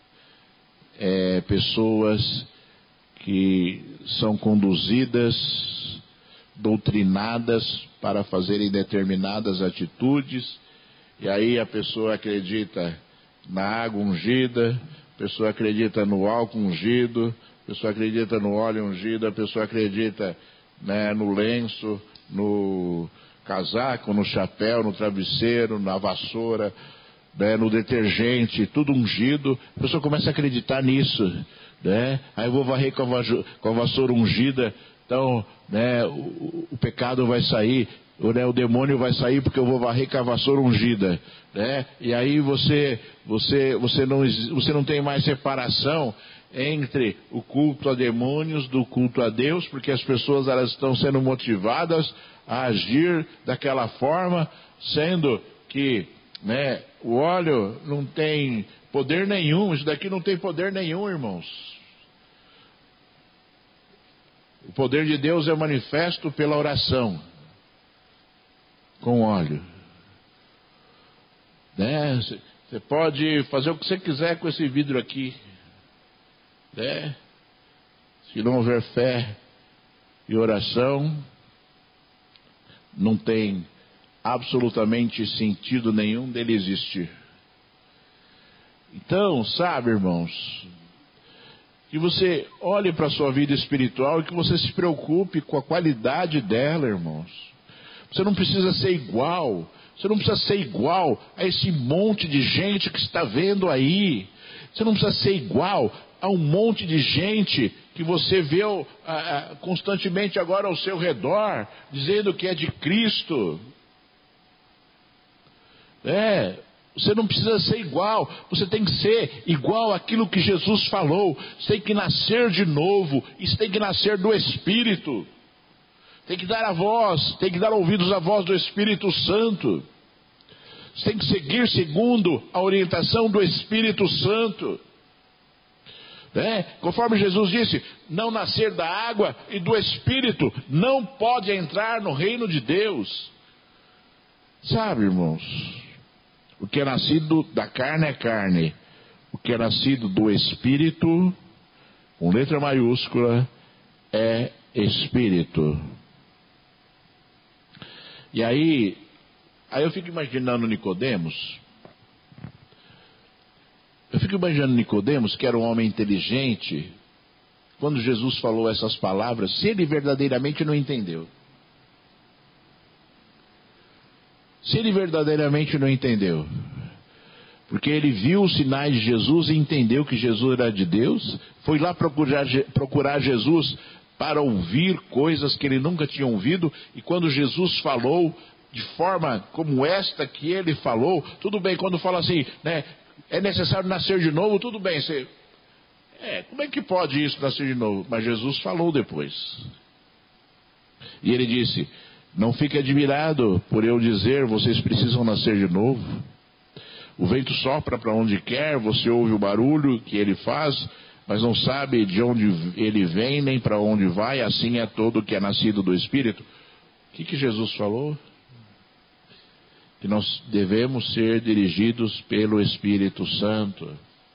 S1: pessoas que são conduzidas, doutrinadas para fazerem determinadas atitudes, e aí a pessoa acredita na água ungida, a pessoa acredita no álcool ungido, a pessoa acredita no óleo ungido, a pessoa acredita, né, no lenço, no casaco, no chapéu, no travesseiro, na vassoura, né, no detergente, tudo ungido. A pessoa começa a acreditar nisso, né? Aí eu vou varrer com a vassoura ungida, então, né, o pecado vai sair, né, o demônio vai sair porque eu vou varrer com a vassoura ungida, né? E aí você não tem mais separação entre o culto a demônios do culto a Deus, porque as pessoas, elas estão sendo motivadas a agir daquela forma, sendo que, né, o óleo não tem poder nenhum. Isso daqui não tem poder nenhum, irmãos. O poder de Deus é manifesto pela oração com óleo, né? Você pode fazer o que você quiser com esse vidro aqui, né? Se não houver fé e oração, não tem absolutamente sentido nenhum dele existir. Então, sabe, irmãos, que você olhe para a sua vida espiritual e que você se preocupe com a qualidade dela, irmãos. Você não precisa ser igual, você não precisa ser igual a esse monte de gente que está vendo aí. Você não precisa ser igual a um monte de gente que você vê constantemente agora ao seu redor, dizendo que é de Cristo. Você não precisa ser igual, você tem que ser igual àquilo que Jesus falou. Você tem que nascer de novo, isso tem que nascer do Espírito. Tem que dar a voz, tem que dar ouvidos à voz do Espírito Santo. Você tem que seguir segundo a orientação do Espírito Santo. Conforme Jesus disse, não nascer da água e do Espírito não pode entrar no reino de Deus. Sabe, irmãos, o que é nascido da carne é carne, o que é nascido do Espírito, com letra maiúscula, é Espírito. E aí eu fico imaginando Nicodemos. Eu fico imaginando Nicodemos, que era um homem inteligente, quando Jesus falou essas palavras, se ele verdadeiramente não entendeu. Se ele verdadeiramente não entendeu. Porque ele viu os sinais de Jesus e entendeu que Jesus era de Deus, foi lá procurar Jesus para ouvir coisas que ele nunca tinha ouvido, e quando Jesus falou de forma como esta que ele falou, tudo bem, quando fala assim, né, é necessário nascer de novo, tudo bem, como é que pode isso, nascer de novo? Mas Jesus falou depois. E ele disse, não fique admirado por eu dizer, vocês precisam nascer de novo. O vento sopra para onde quer, você ouve o barulho que ele faz, mas não sabe de onde ele vem, nem para onde vai, assim é todo que é nascido do Espírito. O que Jesus falou? Que nós devemos ser dirigidos pelo Espírito Santo.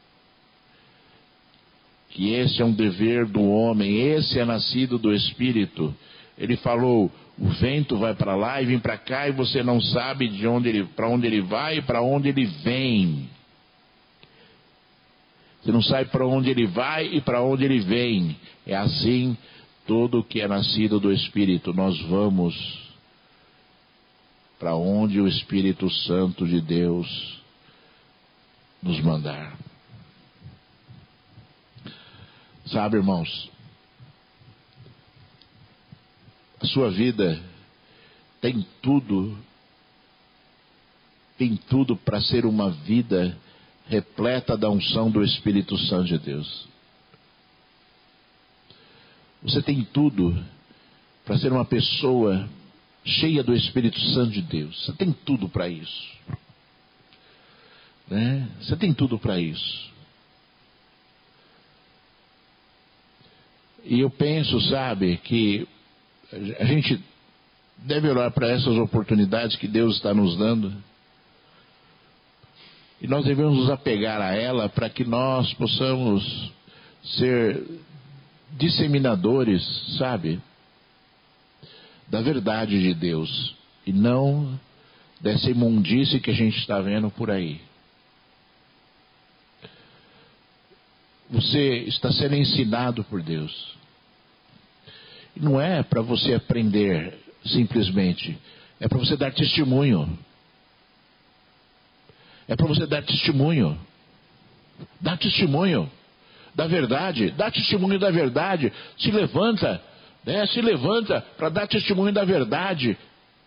S1: Que esse é um dever do homem, esse é nascido do Espírito. Ele falou, o vento vai para lá e vem para cá e você não sabe para onde ele vai e para onde ele vem. Você não sabe para onde ele vai e para onde ele vem. É assim todo que é nascido do Espírito. Nós vamos para onde o Espírito Santo de Deus nos mandar. Sabe, irmãos, a sua vida tem tudo para ser uma vida repleta da unção do Espírito Santo de Deus. Você tem tudo para ser uma pessoa cheia do Espírito Santo de Deus. Você tem tudo para isso, né? Você tem tudo para isso. E eu penso, sabe, que a gente deve olhar para essas oportunidades que Deus está nos dando e nós devemos nos apegar a ela para que nós possamos ser disseminadores, sabe, da verdade de Deus e não dessa imundície que a gente está vendo por aí. Você está sendo ensinado por Deus. E não é para você aprender simplesmente, é para você dar testemunho. É para você dar testemunho. Dá testemunho da verdade. Dá testemunho da verdade. Se levanta, né? Se levanta para dar testemunho da verdade.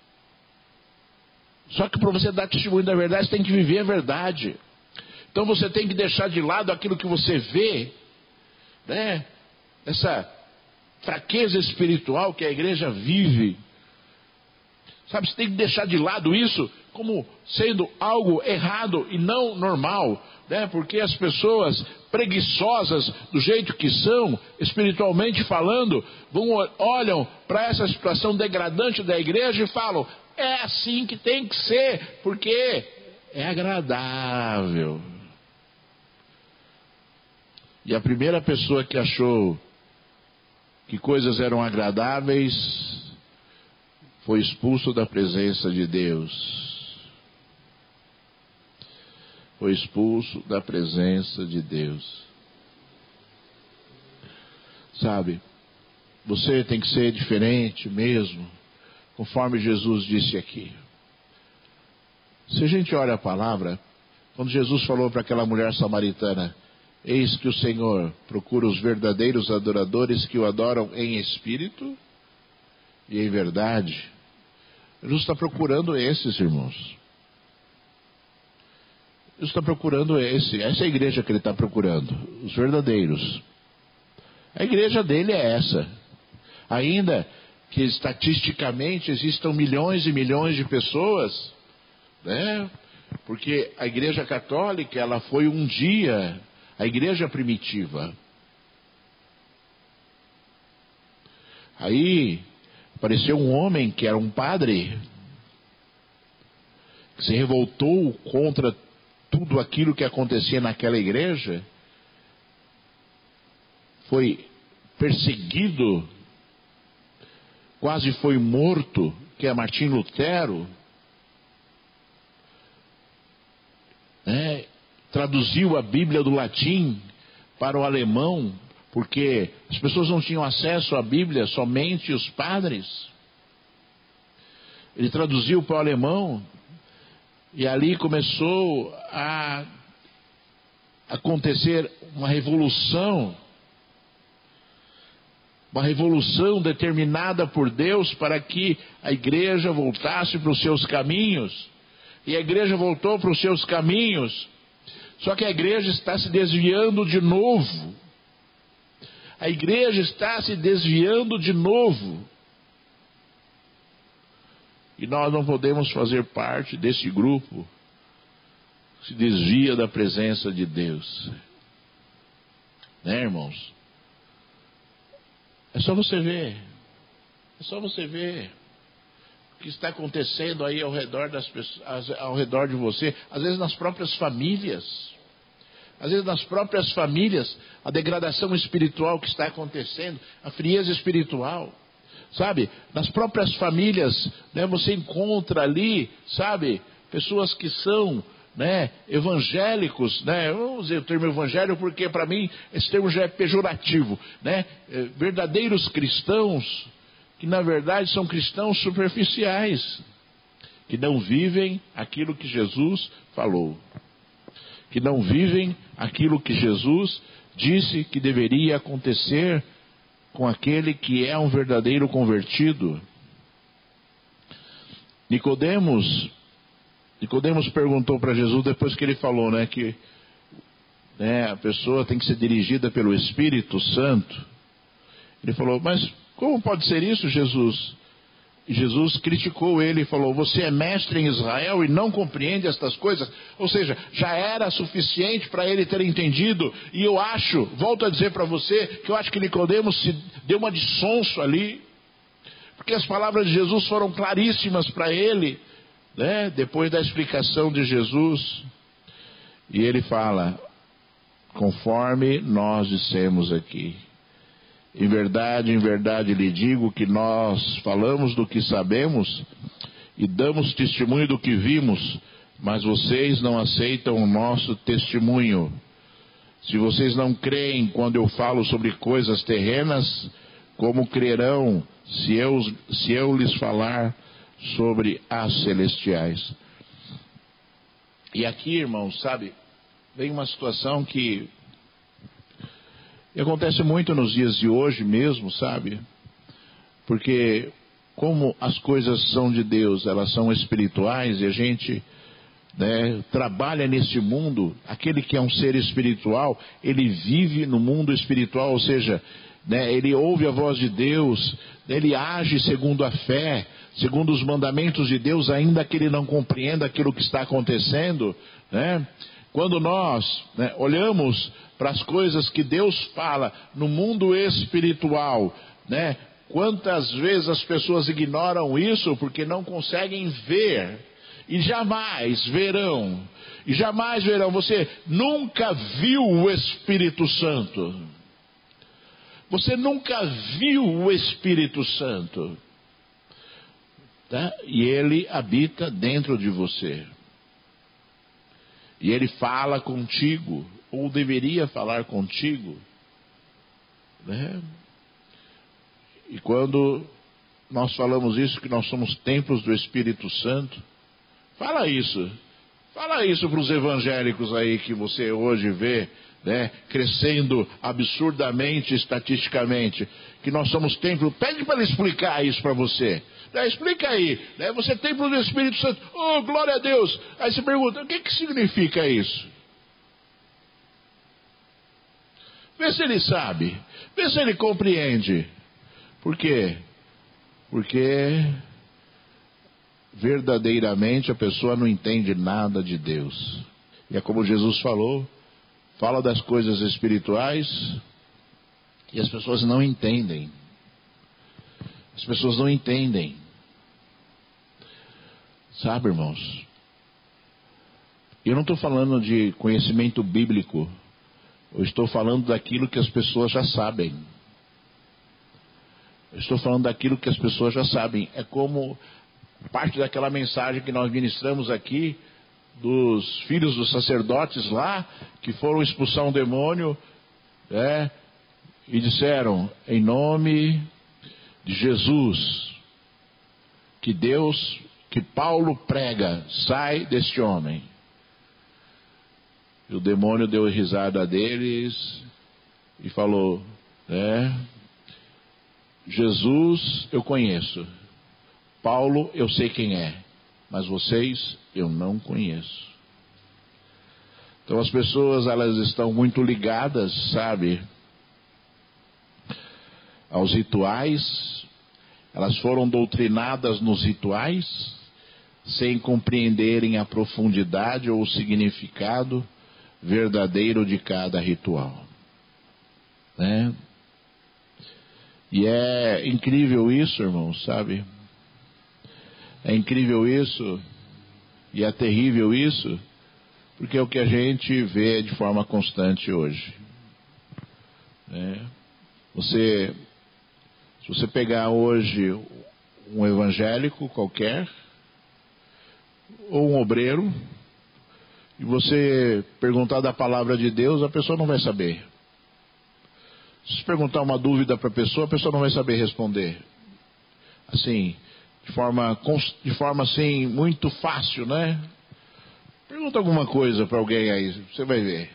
S1: Só que para você dar testemunho da verdade, você tem que viver a verdade. Então você tem que deixar de lado aquilo que você vê, né? Essa fraqueza espiritual que a igreja vive. Sabe, você tem que deixar de lado isso como sendo algo errado e não normal, né? Porque as pessoas preguiçosas, do jeito que são, espiritualmente falando, olham para essa situação degradante da igreja e falam, é assim que tem que ser, porque é agradável. E a primeira pessoa que achou que coisas eram agradáveis foi expulso da presença de Deus. Foi expulso da presença de Deus. Sabe, você tem que ser diferente mesmo, conforme Jesus disse aqui. Se a gente olha a palavra, quando Jesus falou para aquela mulher samaritana, eis que o Senhor procura os verdadeiros adoradores que o adoram em espírito e em verdade. Jesus está procurando esses, irmãos. Jesus está procurando essa é a igreja que ele está procurando, os verdadeiros. A igreja dele é essa. Ainda que estatisticamente existam milhões e milhões de pessoas, né? Porque a igreja católica, ela foi um dia a igreja primitiva. Aí apareceu um homem que era um padre, que se revoltou contra tudo aquilo que acontecia naquela igreja, foi perseguido, quase foi morto, que é Martim Lutero, né? Traduziu a Bíblia do latim para o alemão, porque as pessoas não tinham acesso à Bíblia, somente os padres. Ele traduziu para o alemão e ali começou a acontecer uma revolução determinada por Deus para que a igreja voltasse para os seus caminhos. E a igreja voltou para os seus caminhos, só que a igreja está se desviando de novo. A igreja está se desviando de novo. E nós não podemos fazer parte desse grupo que se desvia da presença de Deus. Né, irmãos? É só você ver. É só você ver o que está acontecendo aí ao redor das pessoas, ao redor de você, às vezes nas próprias famílias. Às vezes nas próprias famílias, a degradação espiritual que está acontecendo, a frieza espiritual, sabe? Nas próprias famílias, né, você encontra ali, sabe, pessoas que são, né, evangélicos, né? Eu não usei o termo evangélico porque para mim esse termo já é pejorativo, né? Verdadeiros cristãos que na verdade são cristãos superficiais, que não vivem aquilo que Jesus falou, que não vivem aquilo que Jesus disse que deveria acontecer com aquele que é um verdadeiro convertido. Nicodemos perguntou para Jesus, depois que ele falou, né, que, né, a pessoa tem que ser dirigida pelo Espírito Santo. Ele falou, mas como pode ser isso, Jesus? E Jesus criticou ele e falou, você é mestre em Israel e não compreende estas coisas? Ou seja, já era suficiente para ele ter entendido. E eu acho, volto a dizer para você, que eu acho que Nicodemos se deu uma de sonso ali, porque as palavras de Jesus foram claríssimas para ele, né? Depois da explicação de Jesus. E ele fala, conforme nós dissemos aqui, em verdade lhe digo que nós falamos do que sabemos e damos testemunho do que vimos, mas vocês não aceitam o nosso testemunho. Se vocês não creem quando eu falo sobre coisas terrenas, como crerão se eu lhes falar sobre as celestiais? E aqui, irmãos, sabe, vem uma situação que acontece muito nos dias de hoje mesmo, sabe? Porque como as coisas são de Deus, elas são espirituais, e a gente, né, trabalha nesse mundo. Aquele que é um ser espiritual, ele vive no mundo espiritual, ou seja, né, ele ouve a voz de Deus, ele age segundo a fé, segundo os mandamentos de Deus, ainda que ele não compreenda aquilo que está acontecendo, né? Quando nós, né, olhamos para as coisas que Deus fala no mundo espiritual, né, quantas vezes as pessoas ignoram isso porque não conseguem ver, e jamais verão. Você nunca viu o Espírito Santo. Você nunca viu o Espírito Santo, tá? E ele habita dentro de você. E ele fala contigo, ou deveria falar contigo, né? E quando nós falamos isso, que nós somos templos do Espírito Santo, fala isso para os evangélicos aí que você hoje vê, né, crescendo absurdamente, estatisticamente, que nós somos templo. Pede para ele explicar isso para você. Explica aí, né? Você é templo do Espírito Santo. Oh, glória a Deus. Aí você pergunta, o que significa isso? Vê se ele sabe, vê se ele compreende. Por quê? Porque verdadeiramente a pessoa não entende nada de Deus. E é como Jesus falou, fala das coisas espirituais e as pessoas não entendem. As pessoas não entendem. Sabe, irmãos? Eu não estou falando de conhecimento bíblico. Eu estou falando daquilo que as pessoas já sabem. Eu estou falando daquilo que as pessoas já sabem. É como parte daquela mensagem que nós ministramos aqui, dos filhos dos sacerdotes lá, que foram expulsar um demônio, e disseram, em nome de Jesus, que Paulo prega, sai deste homem. E o demônio deu risada deles e falou, Jesus eu conheço, Paulo eu sei quem é, mas vocês eu não conheço. Então as pessoas, elas estão muito ligadas, sabe, aos rituais. Elas foram doutrinadas nos rituais, sem compreenderem a profundidade ou o significado verdadeiro de cada ritual, né? E é incrível isso, irmãos, sabe? É incrível isso, e é terrível isso, porque é o que a gente vê de forma constante hoje, né? Se você pegar hoje um evangélico qualquer, ou um obreiro, e você perguntar da palavra de Deus, a pessoa não vai saber. Se você perguntar uma dúvida para a pessoa não vai saber responder. Assim, de forma assim, muito fácil, né? Pergunta alguma coisa para alguém aí, você vai ver.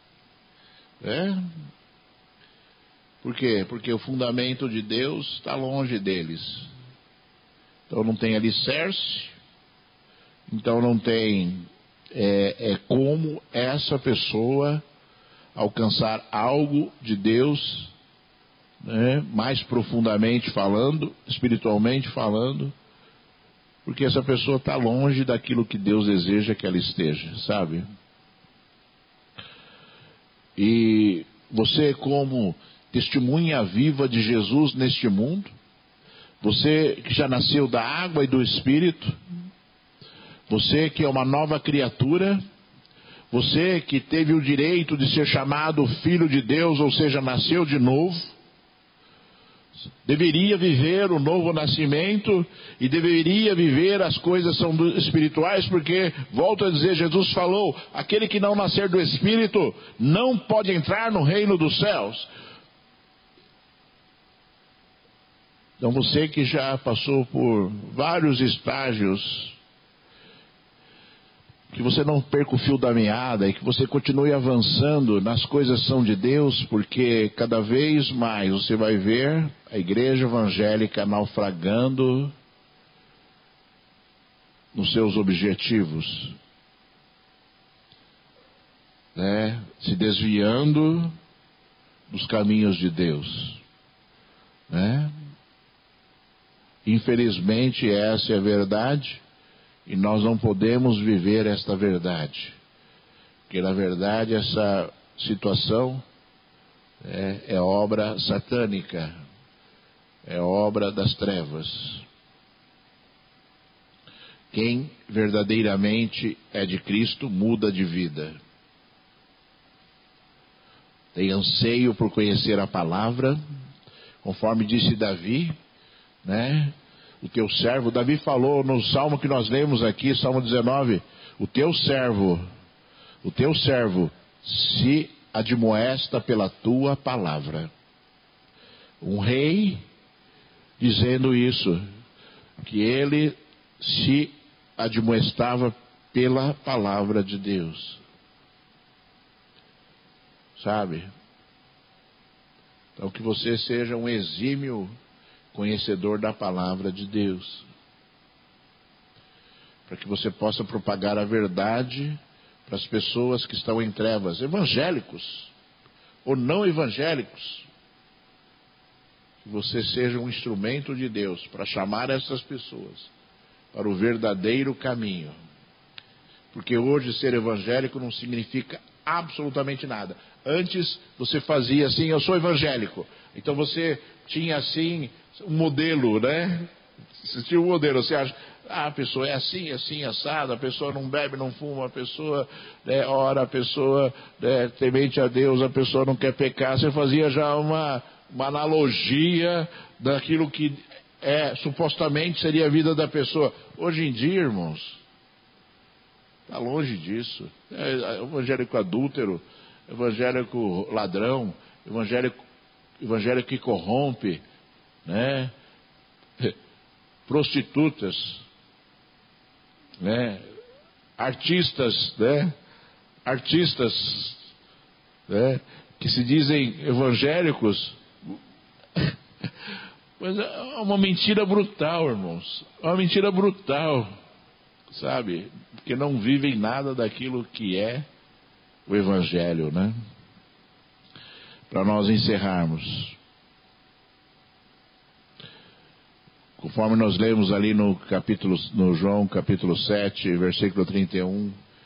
S1: Por quê? Porque o fundamento de Deus está longe deles. Então não tem alicerce, então não tem como essa pessoa alcançar algo de Deus, né, mais profundamente falando, espiritualmente falando, porque essa pessoa está longe daquilo que Deus deseja que ela esteja, sabe? E você, como testemunha viva de Jesus neste mundo, você que já nasceu da água e do Espírito, você que é uma nova criatura, você que teve o direito de ser chamado filho de Deus, ou seja, nasceu de novo, deveria viver o novo nascimento e deveria viver as coisas são espirituais, porque, volto a dizer, Jesus falou, aquele que não nascer do Espírito não pode entrar no reino dos céus. Então você que já passou por vários estágios, que você não perca o fio da meada e que você continue avançando nas coisas que são de Deus, porque cada vez mais você vai ver a igreja evangélica naufragando nos seus objetivos, né? Se desviando dos caminhos de Deus, né? Infelizmente essa é a verdade. E nós não podemos viver esta verdade, porque na verdade essa situação é obra satânica, é obra das trevas. Quem verdadeiramente é de Cristo muda de vida. Tem anseio por conhecer a palavra, conforme disse Davi, né? O teu servo, Davi falou no salmo que nós lemos aqui, Salmo 19, o teu servo se admoesta pela tua palavra. Um rei dizendo isso, que ele se admoestava pela palavra de Deus. Sabe? Então que você seja um exímio conhecedor da palavra de Deus, para que você possa propagar a verdade para as pessoas que estão em trevas, evangélicos ou não evangélicos. Que você seja um instrumento de Deus para chamar essas pessoas para o verdadeiro caminho, porque hoje ser evangélico não significa absolutamente nada. Antes você fazia assim, eu sou evangélico, então você tinha assim um modelo, né? Você tinha um modelo, você acha, a pessoa é assim, assim, assado, a pessoa não bebe, não fuma, a pessoa ora, a pessoa temente a Deus, a pessoa não quer pecar. Você fazia já uma analogia daquilo que supostamente seria a vida da pessoa. Hoje em dia, irmãos, está longe disso. Evangélico adúltero, evangélico ladrão, evangélico que corrompe, né? Prostitutas, né? Artistas, né? artistas, né, que se dizem evangélicos, mas é uma mentira brutal, irmãos. É uma mentira brutal, sabe? Porque não vivem nada daquilo que é o Evangelho, né? Para nós encerrarmos. Conforme nós lemos ali no João capítulo 7, versículo 31.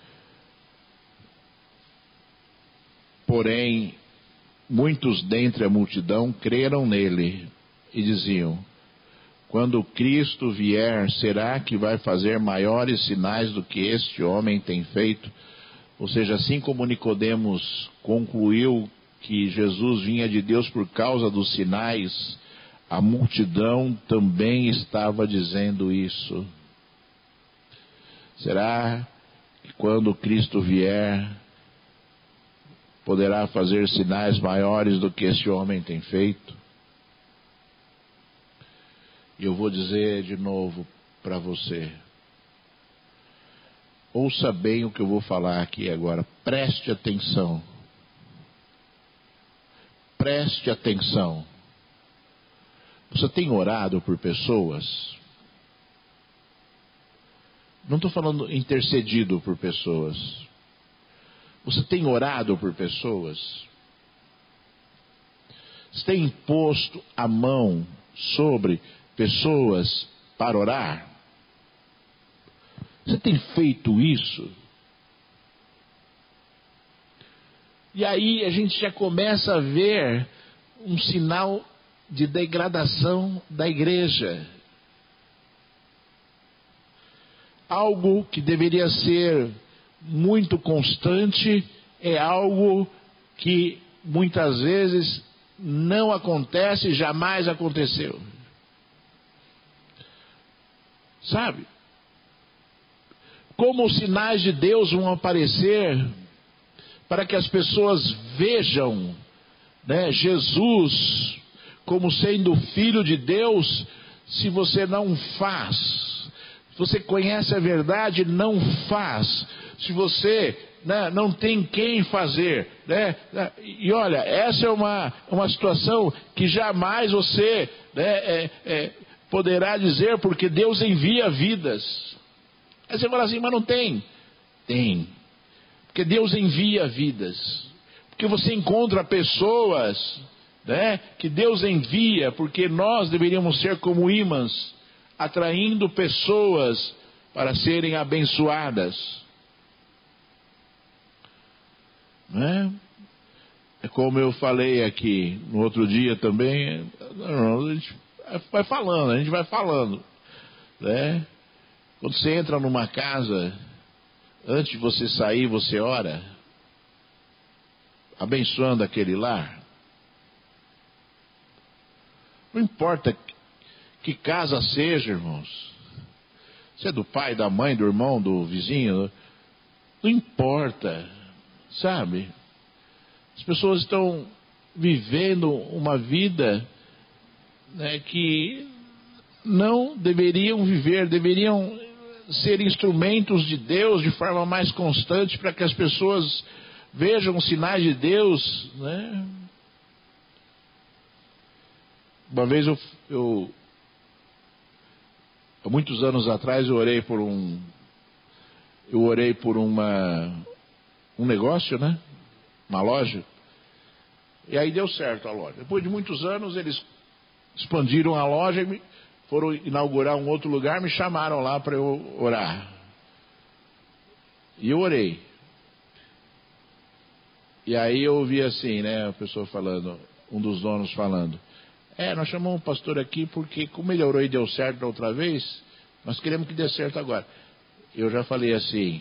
S1: Porém, muitos dentre a multidão creram nele e diziam: quando Cristo vier, será que vai fazer maiores sinais do que este homem tem feito? Ou seja, assim como Nicodemos concluiu que Jesus vinha de Deus por causa dos sinais, a multidão também estava dizendo isso. Será que quando Cristo vier, poderá fazer sinais maiores do que este homem tem feito? E eu vou dizer de novo para você. Ouça bem o que eu vou falar aqui agora. Preste atenção. Preste atenção. Você tem orado por pessoas? Não estou falando intercedido por pessoas. Você tem orado por pessoas? Você tem imposto a mão sobre pessoas para orar? Você tem feito isso? E aí a gente já começa a ver um sinal de degradação da igreja. Algo que deveria ser muito constante é algo que muitas vezes não acontece, jamais aconteceu. Sabe? Como os sinais de Deus vão aparecer para que as pessoas vejam, né, Jesus como sendo Filho de Deus, se você não faz. Se você conhece a verdade, não faz. Se você, né, não tem quem fazer, né? E olha, essa é uma situação que jamais você, né, poderá dizer, porque Deus envia vidas. Aí você fala assim, mas não tem. Tem. Porque Deus envia vidas. Porque você encontra pessoas, né, que Deus envia, porque nós deveríamos ser como ímãs, atraindo pessoas para serem abençoadas. Né? É como eu falei aqui no outro dia também, a gente vai falando. Né? Quando você entra numa casa, antes de você sair, você ora, abençoando aquele lar. Não importa que casa seja, irmãos. Se é do pai, da mãe, do irmão, do vizinho, não importa, sabe? As pessoas estão vivendo uma vida, né, que não deveriam viver, deveriam ser instrumentos de Deus de forma mais constante para que as pessoas vejam os sinais de Deus, né? Uma vez há muitos anos atrás eu orei por um negócio, né? Uma loja. E aí deu certo a loja. Depois de muitos anos eles expandiram a loja e foram inaugurar um outro lugar, me chamaram lá para eu orar. E eu orei. E aí eu ouvi assim, né, a pessoa falando, um dos donos falando: nós chamamos o pastor aqui porque como ele orou e deu certo da outra vez, nós queremos que dê certo agora. Eu já falei assim,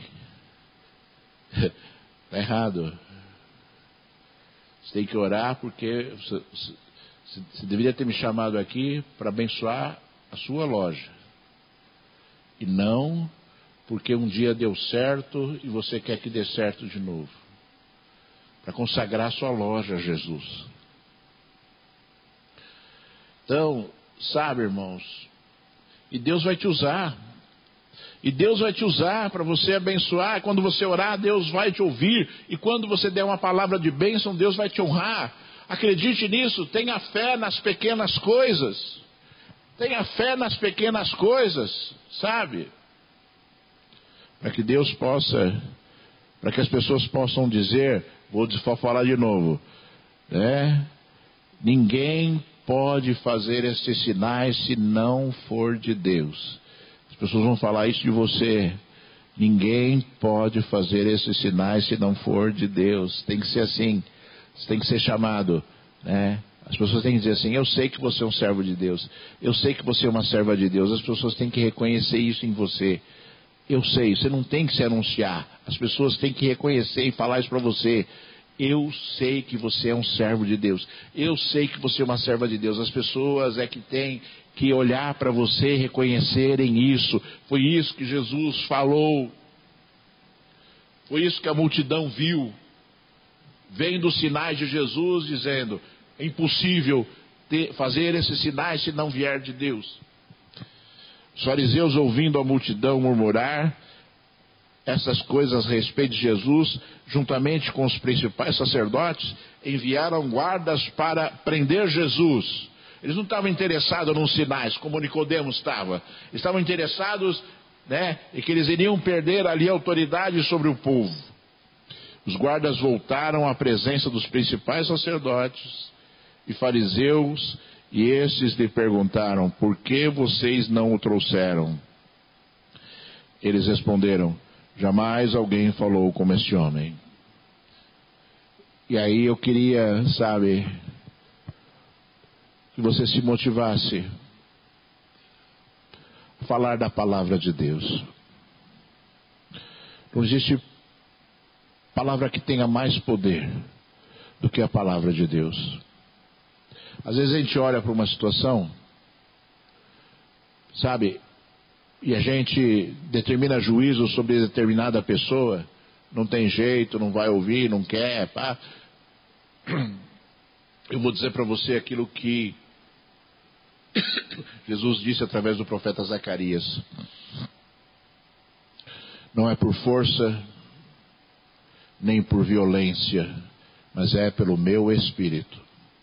S1: está errado. Você tem que orar porque você deveria ter me chamado aqui para abençoar a sua loja. E não porque um dia deu certo e você quer que dê certo de novo. Para consagrar a sua loja a Jesus. Então, sabe, irmãos, e Deus vai te usar. E Deus vai te usar para você abençoar. Quando você orar, Deus vai te ouvir. E quando você der uma palavra de bênção, Deus vai te honrar. Acredite nisso, tenha fé nas pequenas coisas. Tenha fé nas pequenas coisas, sabe? Para que Deus possa, para que as pessoas possam dizer, vou falar de novo, né? Ninguém pode fazer esses sinais se não for de Deus. As pessoas vão falar isso de você. Ninguém pode fazer esses sinais se não for de Deus. Tem que ser assim. Você tem que ser chamado, né? As pessoas têm que dizer assim, eu sei que você é um servo de Deus. Eu sei que você é uma serva de Deus. As pessoas têm que reconhecer isso em você. Eu sei, você não tem que se anunciar. As pessoas têm que reconhecer e falar isso para você. Eu sei que você é um servo de Deus. Eu sei que você é uma serva de Deus. As pessoas é que têm que olhar para você e reconhecerem isso. Foi isso que Jesus falou. Foi isso que a multidão viu. Vendo os sinais de Jesus, dizendo, é impossível fazer esses sinais se não vier de Deus. Os fariseus, ouvindo a multidão murmurar essas coisas a respeito de Jesus, juntamente com os principais sacerdotes, enviaram guardas para prender Jesus. Eles não estavam interessados nos sinais, como Nicodemos estava. Estavam interessados, né, em que eles iriam perder ali a autoridade sobre o povo. Os guardas voltaram à presença dos principais sacerdotes e fariseus, e estes lhe perguntaram, por que vocês não o trouxeram? Eles responderam, jamais alguém falou como este homem. E aí eu queria, sabe, que você se motivasse a falar da palavra de Deus. Não existe palavra que tenha mais poder do que a palavra de Deus. Às vezes a gente olha para uma situação, sabe, e a gente determina juízo sobre determinada pessoa, não tem jeito, não vai ouvir, não quer, pá. Eu vou dizer para você aquilo que Jesus disse através do profeta Zacarias. Não é por força, nem por violência, mas é pelo meu Espírito.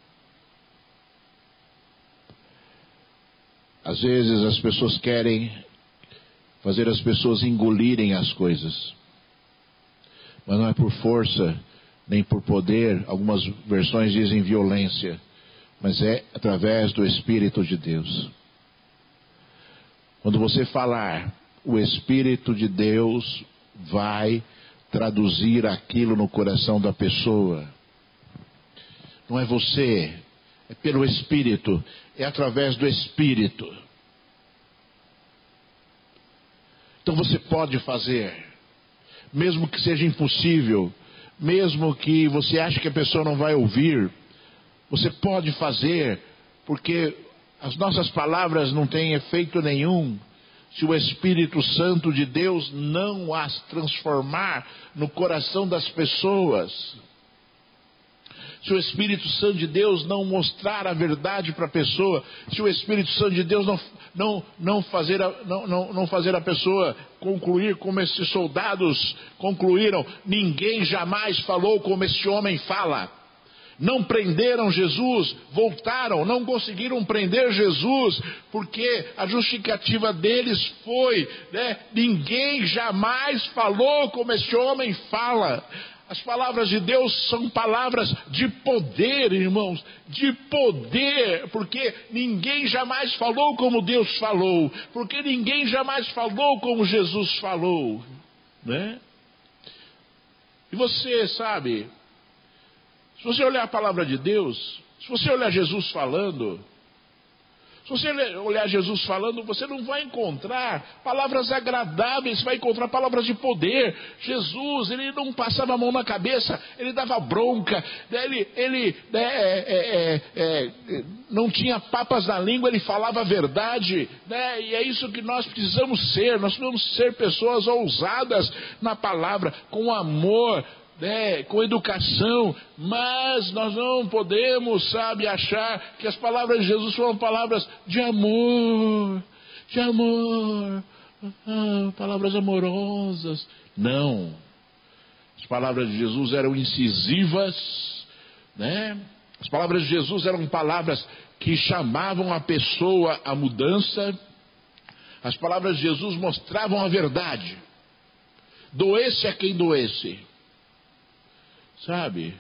S1: Às vezes as pessoas querem fazer as pessoas engolirem as coisas, mas não é por força, nem por poder, algumas versões dizem violência, mas é através do Espírito de Deus. Quando você falar, o Espírito de Deus vai traduzir aquilo no coração da pessoa. Não é você, é pelo Espírito, é através do Espírito. Então você pode fazer, mesmo que seja impossível, mesmo que você ache que a pessoa não vai ouvir, você pode fazer, porque as nossas palavras não têm efeito nenhum se o Espírito Santo de Deus não as transformar no coração das pessoas. Se o Espírito Santo de Deus não mostrar a verdade para a pessoa, se o Espírito Santo de Deus não fazer a pessoa concluir como esses soldados concluíram, ninguém jamais falou como este homem fala. Não prenderam Jesus, voltaram, não conseguiram prender Jesus, porque a justificativa deles foi, né, ninguém jamais falou como este homem fala. As palavras de Deus são palavras de poder, irmãos, de poder, porque ninguém jamais falou como Deus falou, porque ninguém jamais falou como Jesus falou, né? E você sabe, se você olhar a palavra de Deus, se você olhar Jesus falando, se você olhar Jesus falando, você não vai encontrar palavras agradáveis, você vai encontrar palavras de poder. Jesus, ele não passava a mão na cabeça, ele dava bronca, ele não tinha papas na língua, ele falava a verdade, né? E é isso que nós precisamos ser. Nós precisamos ser pessoas ousadas na palavra, com amor, com educação, mas nós não podemos, sabe, achar que as palavras de Jesus foram palavras de amor, Palavras amorosas. Não. As palavras de Jesus eram incisivas, né? As palavras de Jesus eram palavras que chamavam a pessoa à mudança. As palavras de Jesus mostravam a verdade. Doesse a quem doesse. Sabe?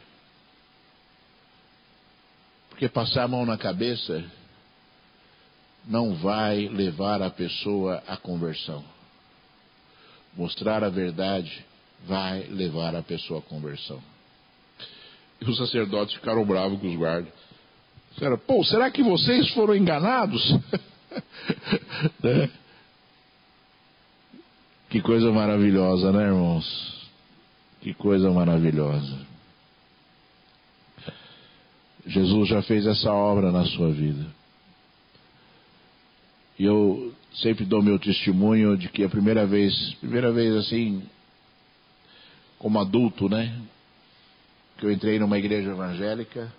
S1: Porque passar a mão na cabeça não vai levar a pessoa à conversão. Mostrar a verdade vai levar a pessoa à conversão. E os sacerdotes ficaram bravos com os guardas. Disseram, será que vocês foram enganados? Né? Que coisa maravilhosa, né, irmãos? Que coisa maravilhosa. Jesus já fez essa obra na sua vida. E eu sempre dou meu testemunho de que a primeira vez assim, como adulto, né, que eu entrei numa igreja evangélica,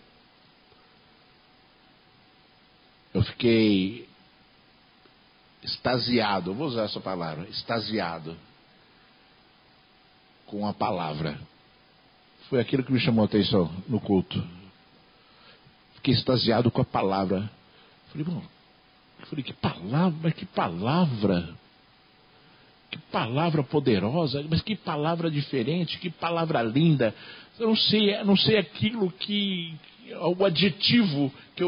S1: eu fiquei extasiado, vou usar essa palavra, extasiado com a palavra. Foi aquilo que me chamou a atenção no culto. Fiquei extasiado com a palavra. Falei, que palavra poderosa, mas que palavra diferente, que palavra linda. Eu não sei aquilo o adjetivo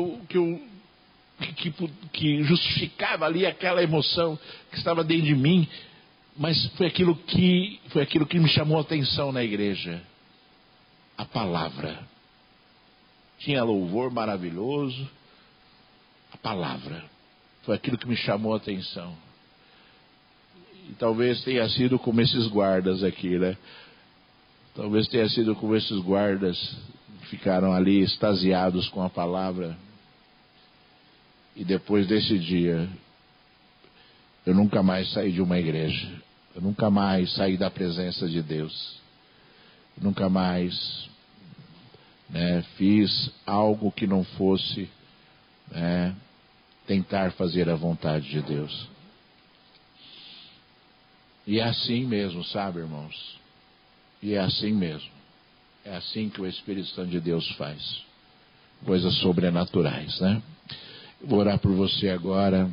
S1: que justificava ali aquela emoção que estava dentro de mim, mas foi aquilo que me chamou a atenção na igreja. A palavra. Tinha louvor maravilhoso. A palavra. Foi aquilo que me chamou a atenção. E talvez tenha sido como esses guardas aqui, né? Talvez tenha sido como esses guardas que ficaram ali extasiados com a palavra. E depois desse dia, eu nunca mais saí de uma igreja. Eu nunca mais saí da presença de Deus. Eu nunca mais, fiz algo que não fosse, tentar fazer a vontade de Deus. E é assim mesmo, sabe, irmãos? E é assim mesmo. É assim que o Espírito Santo de Deus faz. Coisas sobrenaturais, né? Eu vou orar por você agora.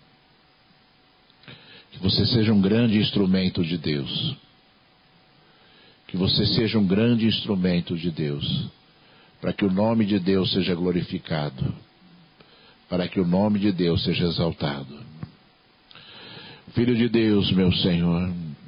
S1: Que você seja um grande instrumento de Deus. Que você seja um grande instrumento de Deus. Para que o nome de Deus seja glorificado. Para que o nome de Deus seja exaltado. Filho de Deus, meu Senhor.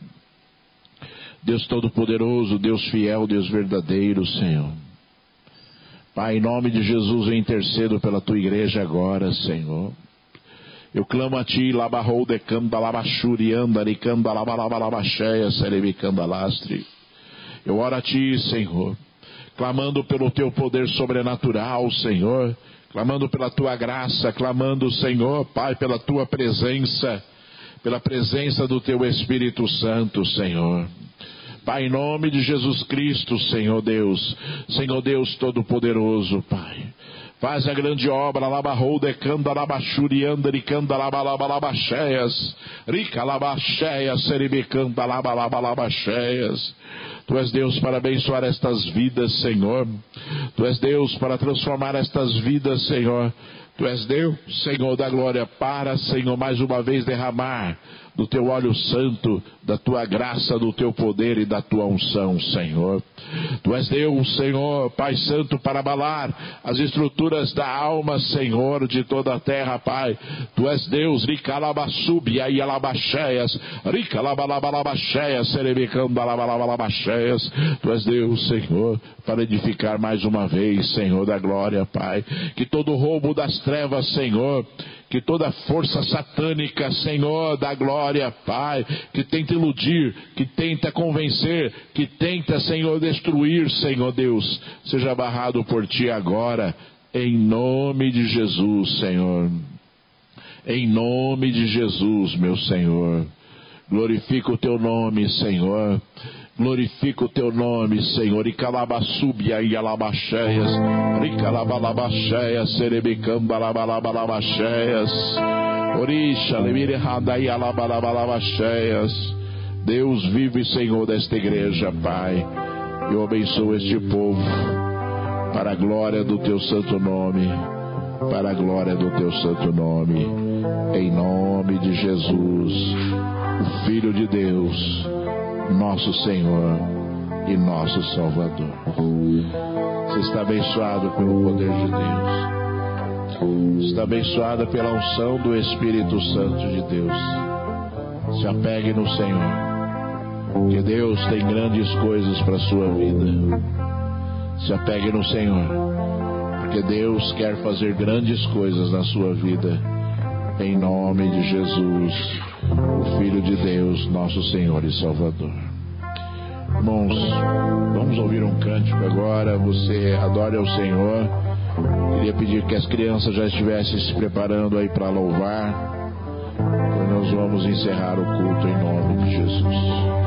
S1: Deus Todo-Poderoso, Deus fiel, Deus verdadeiro, Senhor. Pai, em nome de Jesus, eu intercedo pela tua igreja agora, Senhor. Eu clamo a ti, labarrou decanda, labachuri, andaricanda, labalabalabacheias, cerebicanda, lastre. Eu oro a ti, Senhor, clamando pelo teu poder sobrenatural, Senhor, clamando pela tua graça, clamando, Senhor, Pai, pela tua presença, pela presença do teu Espírito Santo, Senhor. Pai, em nome de Jesus Cristo, Senhor Deus Todo-Poderoso, Pai. Faz a grande obra, labarrou decanda, labachuri, andaricanda, labalabalabacheias, rica labacheias, seribicanda, labalabalabacheias. Tu és Deus para abençoar estas vidas, Senhor. Tu és Deus para transformar estas vidas, Senhor. Tu és Deus, Senhor da glória, para, Senhor, mais uma vez derramar do teu óleo santo, da tua graça, do teu poder e da tua unção, Senhor. Tu és Deus, Senhor, Pai Santo, para abalar as estruturas da alma, Senhor, de toda a terra, Pai. Tu és Deus, ricalabassubia e alabacheias, ricalabalabacheias, serebicanda, alabalabacheias. Tu és Deus, Senhor, para edificar mais uma vez, Senhor da glória, Pai. Que todo roubo das trevas, Senhor, que toda força satânica, Senhor da glória, Pai, que tenta iludir, que tenta convencer, que tenta, Senhor, destruir, Senhor Deus, seja barrado por ti agora, em nome de Jesus, Senhor. Em nome de Jesus, meu Senhor. Glorifica o teu nome, Senhor. Glorifica o teu nome, Senhor. E calabassubia e alabacheias. E calabalabacheias, serebicamba, alabalabacheias. Orisha, Levire Radai Alabalabalabacheias. Deus vive, Senhor, desta igreja, Pai. Eu abençoo este povo para a glória do Teu santo nome. Para a glória do Teu santo nome. Em nome de Jesus, o Filho de Deus, nosso Senhor e nosso Salvador. Você está abençoado pelo poder de Deus. Está abençoada pela unção do Espírito Santo de Deus. Se apegue no Senhor, porque Deus tem grandes coisas para a sua vida. Se apegue no Senhor, porque Deus quer fazer grandes coisas na sua vida. Em nome de Jesus, o Filho de Deus, nosso Senhor e Salvador. Irmãos, vamos ouvir um cântico agora. Você adore ao Senhor. Queria pedir que as crianças já estivessem se preparando aí para louvar. Nós vamos encerrar o culto em nome de Jesus.